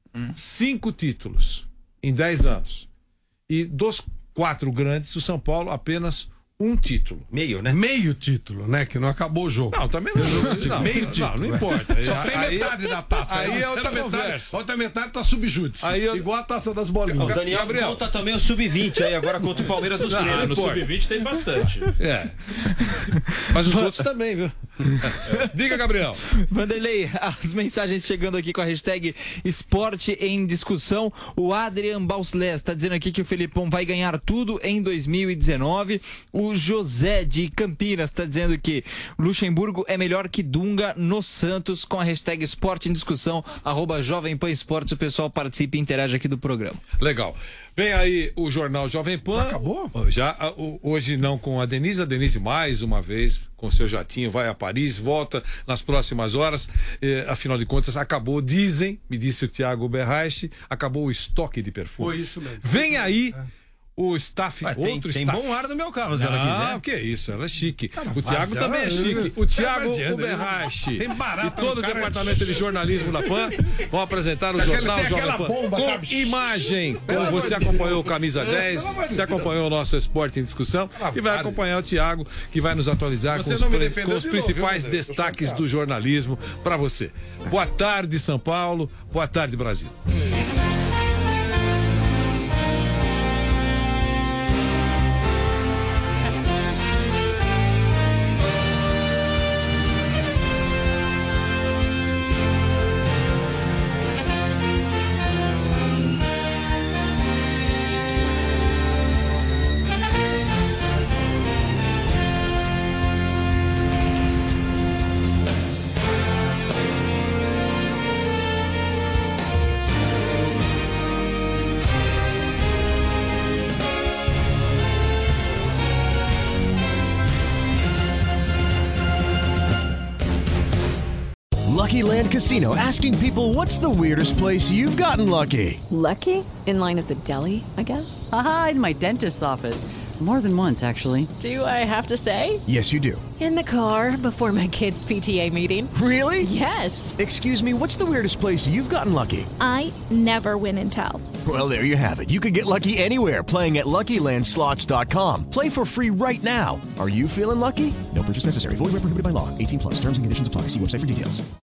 cinco títulos em dez anos. E dos quatro grandes, o São Paulo apenas um título. Meio, né? Meio título, né? Que não acabou o jogo. Não, também não. não Meio não, título. Não, não né? importa. Só tem Aí- metade da taça. aí A é outra metade- conversa. A outra metade tá subjúdice. Aí eu- Igual a taça das bolinhas. O Daniel Gabriel. conta também o sub vinte aí, agora contra o Palmeiras dos Não, treinos. Ah, no importa. sub vinte tem bastante. É. Mas os outros também, viu? Diga, Gabriel. Vanderlei, as mensagens chegando aqui com a hashtag Esporte em Discussão. O Adrian Bausles está dizendo aqui que o Felipão vai ganhar tudo em dois mil e dezenove. O José de Campinas está dizendo que Luxemburgo é melhor que Dunga no Santos, com a hashtag Esporte em Discussão, arroba Jovem Pan Esportes. O pessoal participa e interage aqui do programa. Legal. Vem aí o Jornal Jovem Pan. Acabou? Já, a- o- hoje não com a Denise. A Denise, mais uma vez, com seu jatinho, vai a Paris, volta nas próximas horas. Eh, afinal de contas, acabou, dizem, me disse o Tiago Berraich, acabou o estoque de perfumes. Foi isso mesmo. Vem aí o staff, Ué, tem, outro tem staff. bom ar no meu carro, se ela Ah, quiser. que é isso, ela é chique. o faz, Tiago ela- também é chique. O Tá Tiago adianta, Uberrache tem barata e todo no o cara. departamento de jornalismo da Pan vão apresentar o Aquele- Jornal tem Jovem aquela Pan bomba, com sabe? imagem. Pelo Como amor você de acompanhou Deus. o Camisa Pelo dez, amor de você Deus. acompanhou o nosso Esporte em Discussão e vai acompanhar o Tiago, que vai nos atualizar Você com os, não me pre- defendeu com os de novo, principais viu, André? Tô destaques chateado. do jornalismo para você. Boa tarde, São Paulo. Boa tarde, Brasil. Lucky Land Casino, asking people, what's the weirdest place you've gotten lucky? Lucky? In line at the deli, I guess? Aha, in my dentist's office. More than once, actually. Do I have to say? Yes, you do. In the car before my kids' P T A meeting. Really? Yes. Excuse me, what's the weirdest place you've gotten lucky? I never win and tell. Well, there you have it. You can get lucky anywhere, playing at Lucky Land Slots dot com. Play for free right now. Are you feeling lucky? No purchase necessary. Void where prohibited by law. eighteen plus. Terms and conditions apply. See website for details.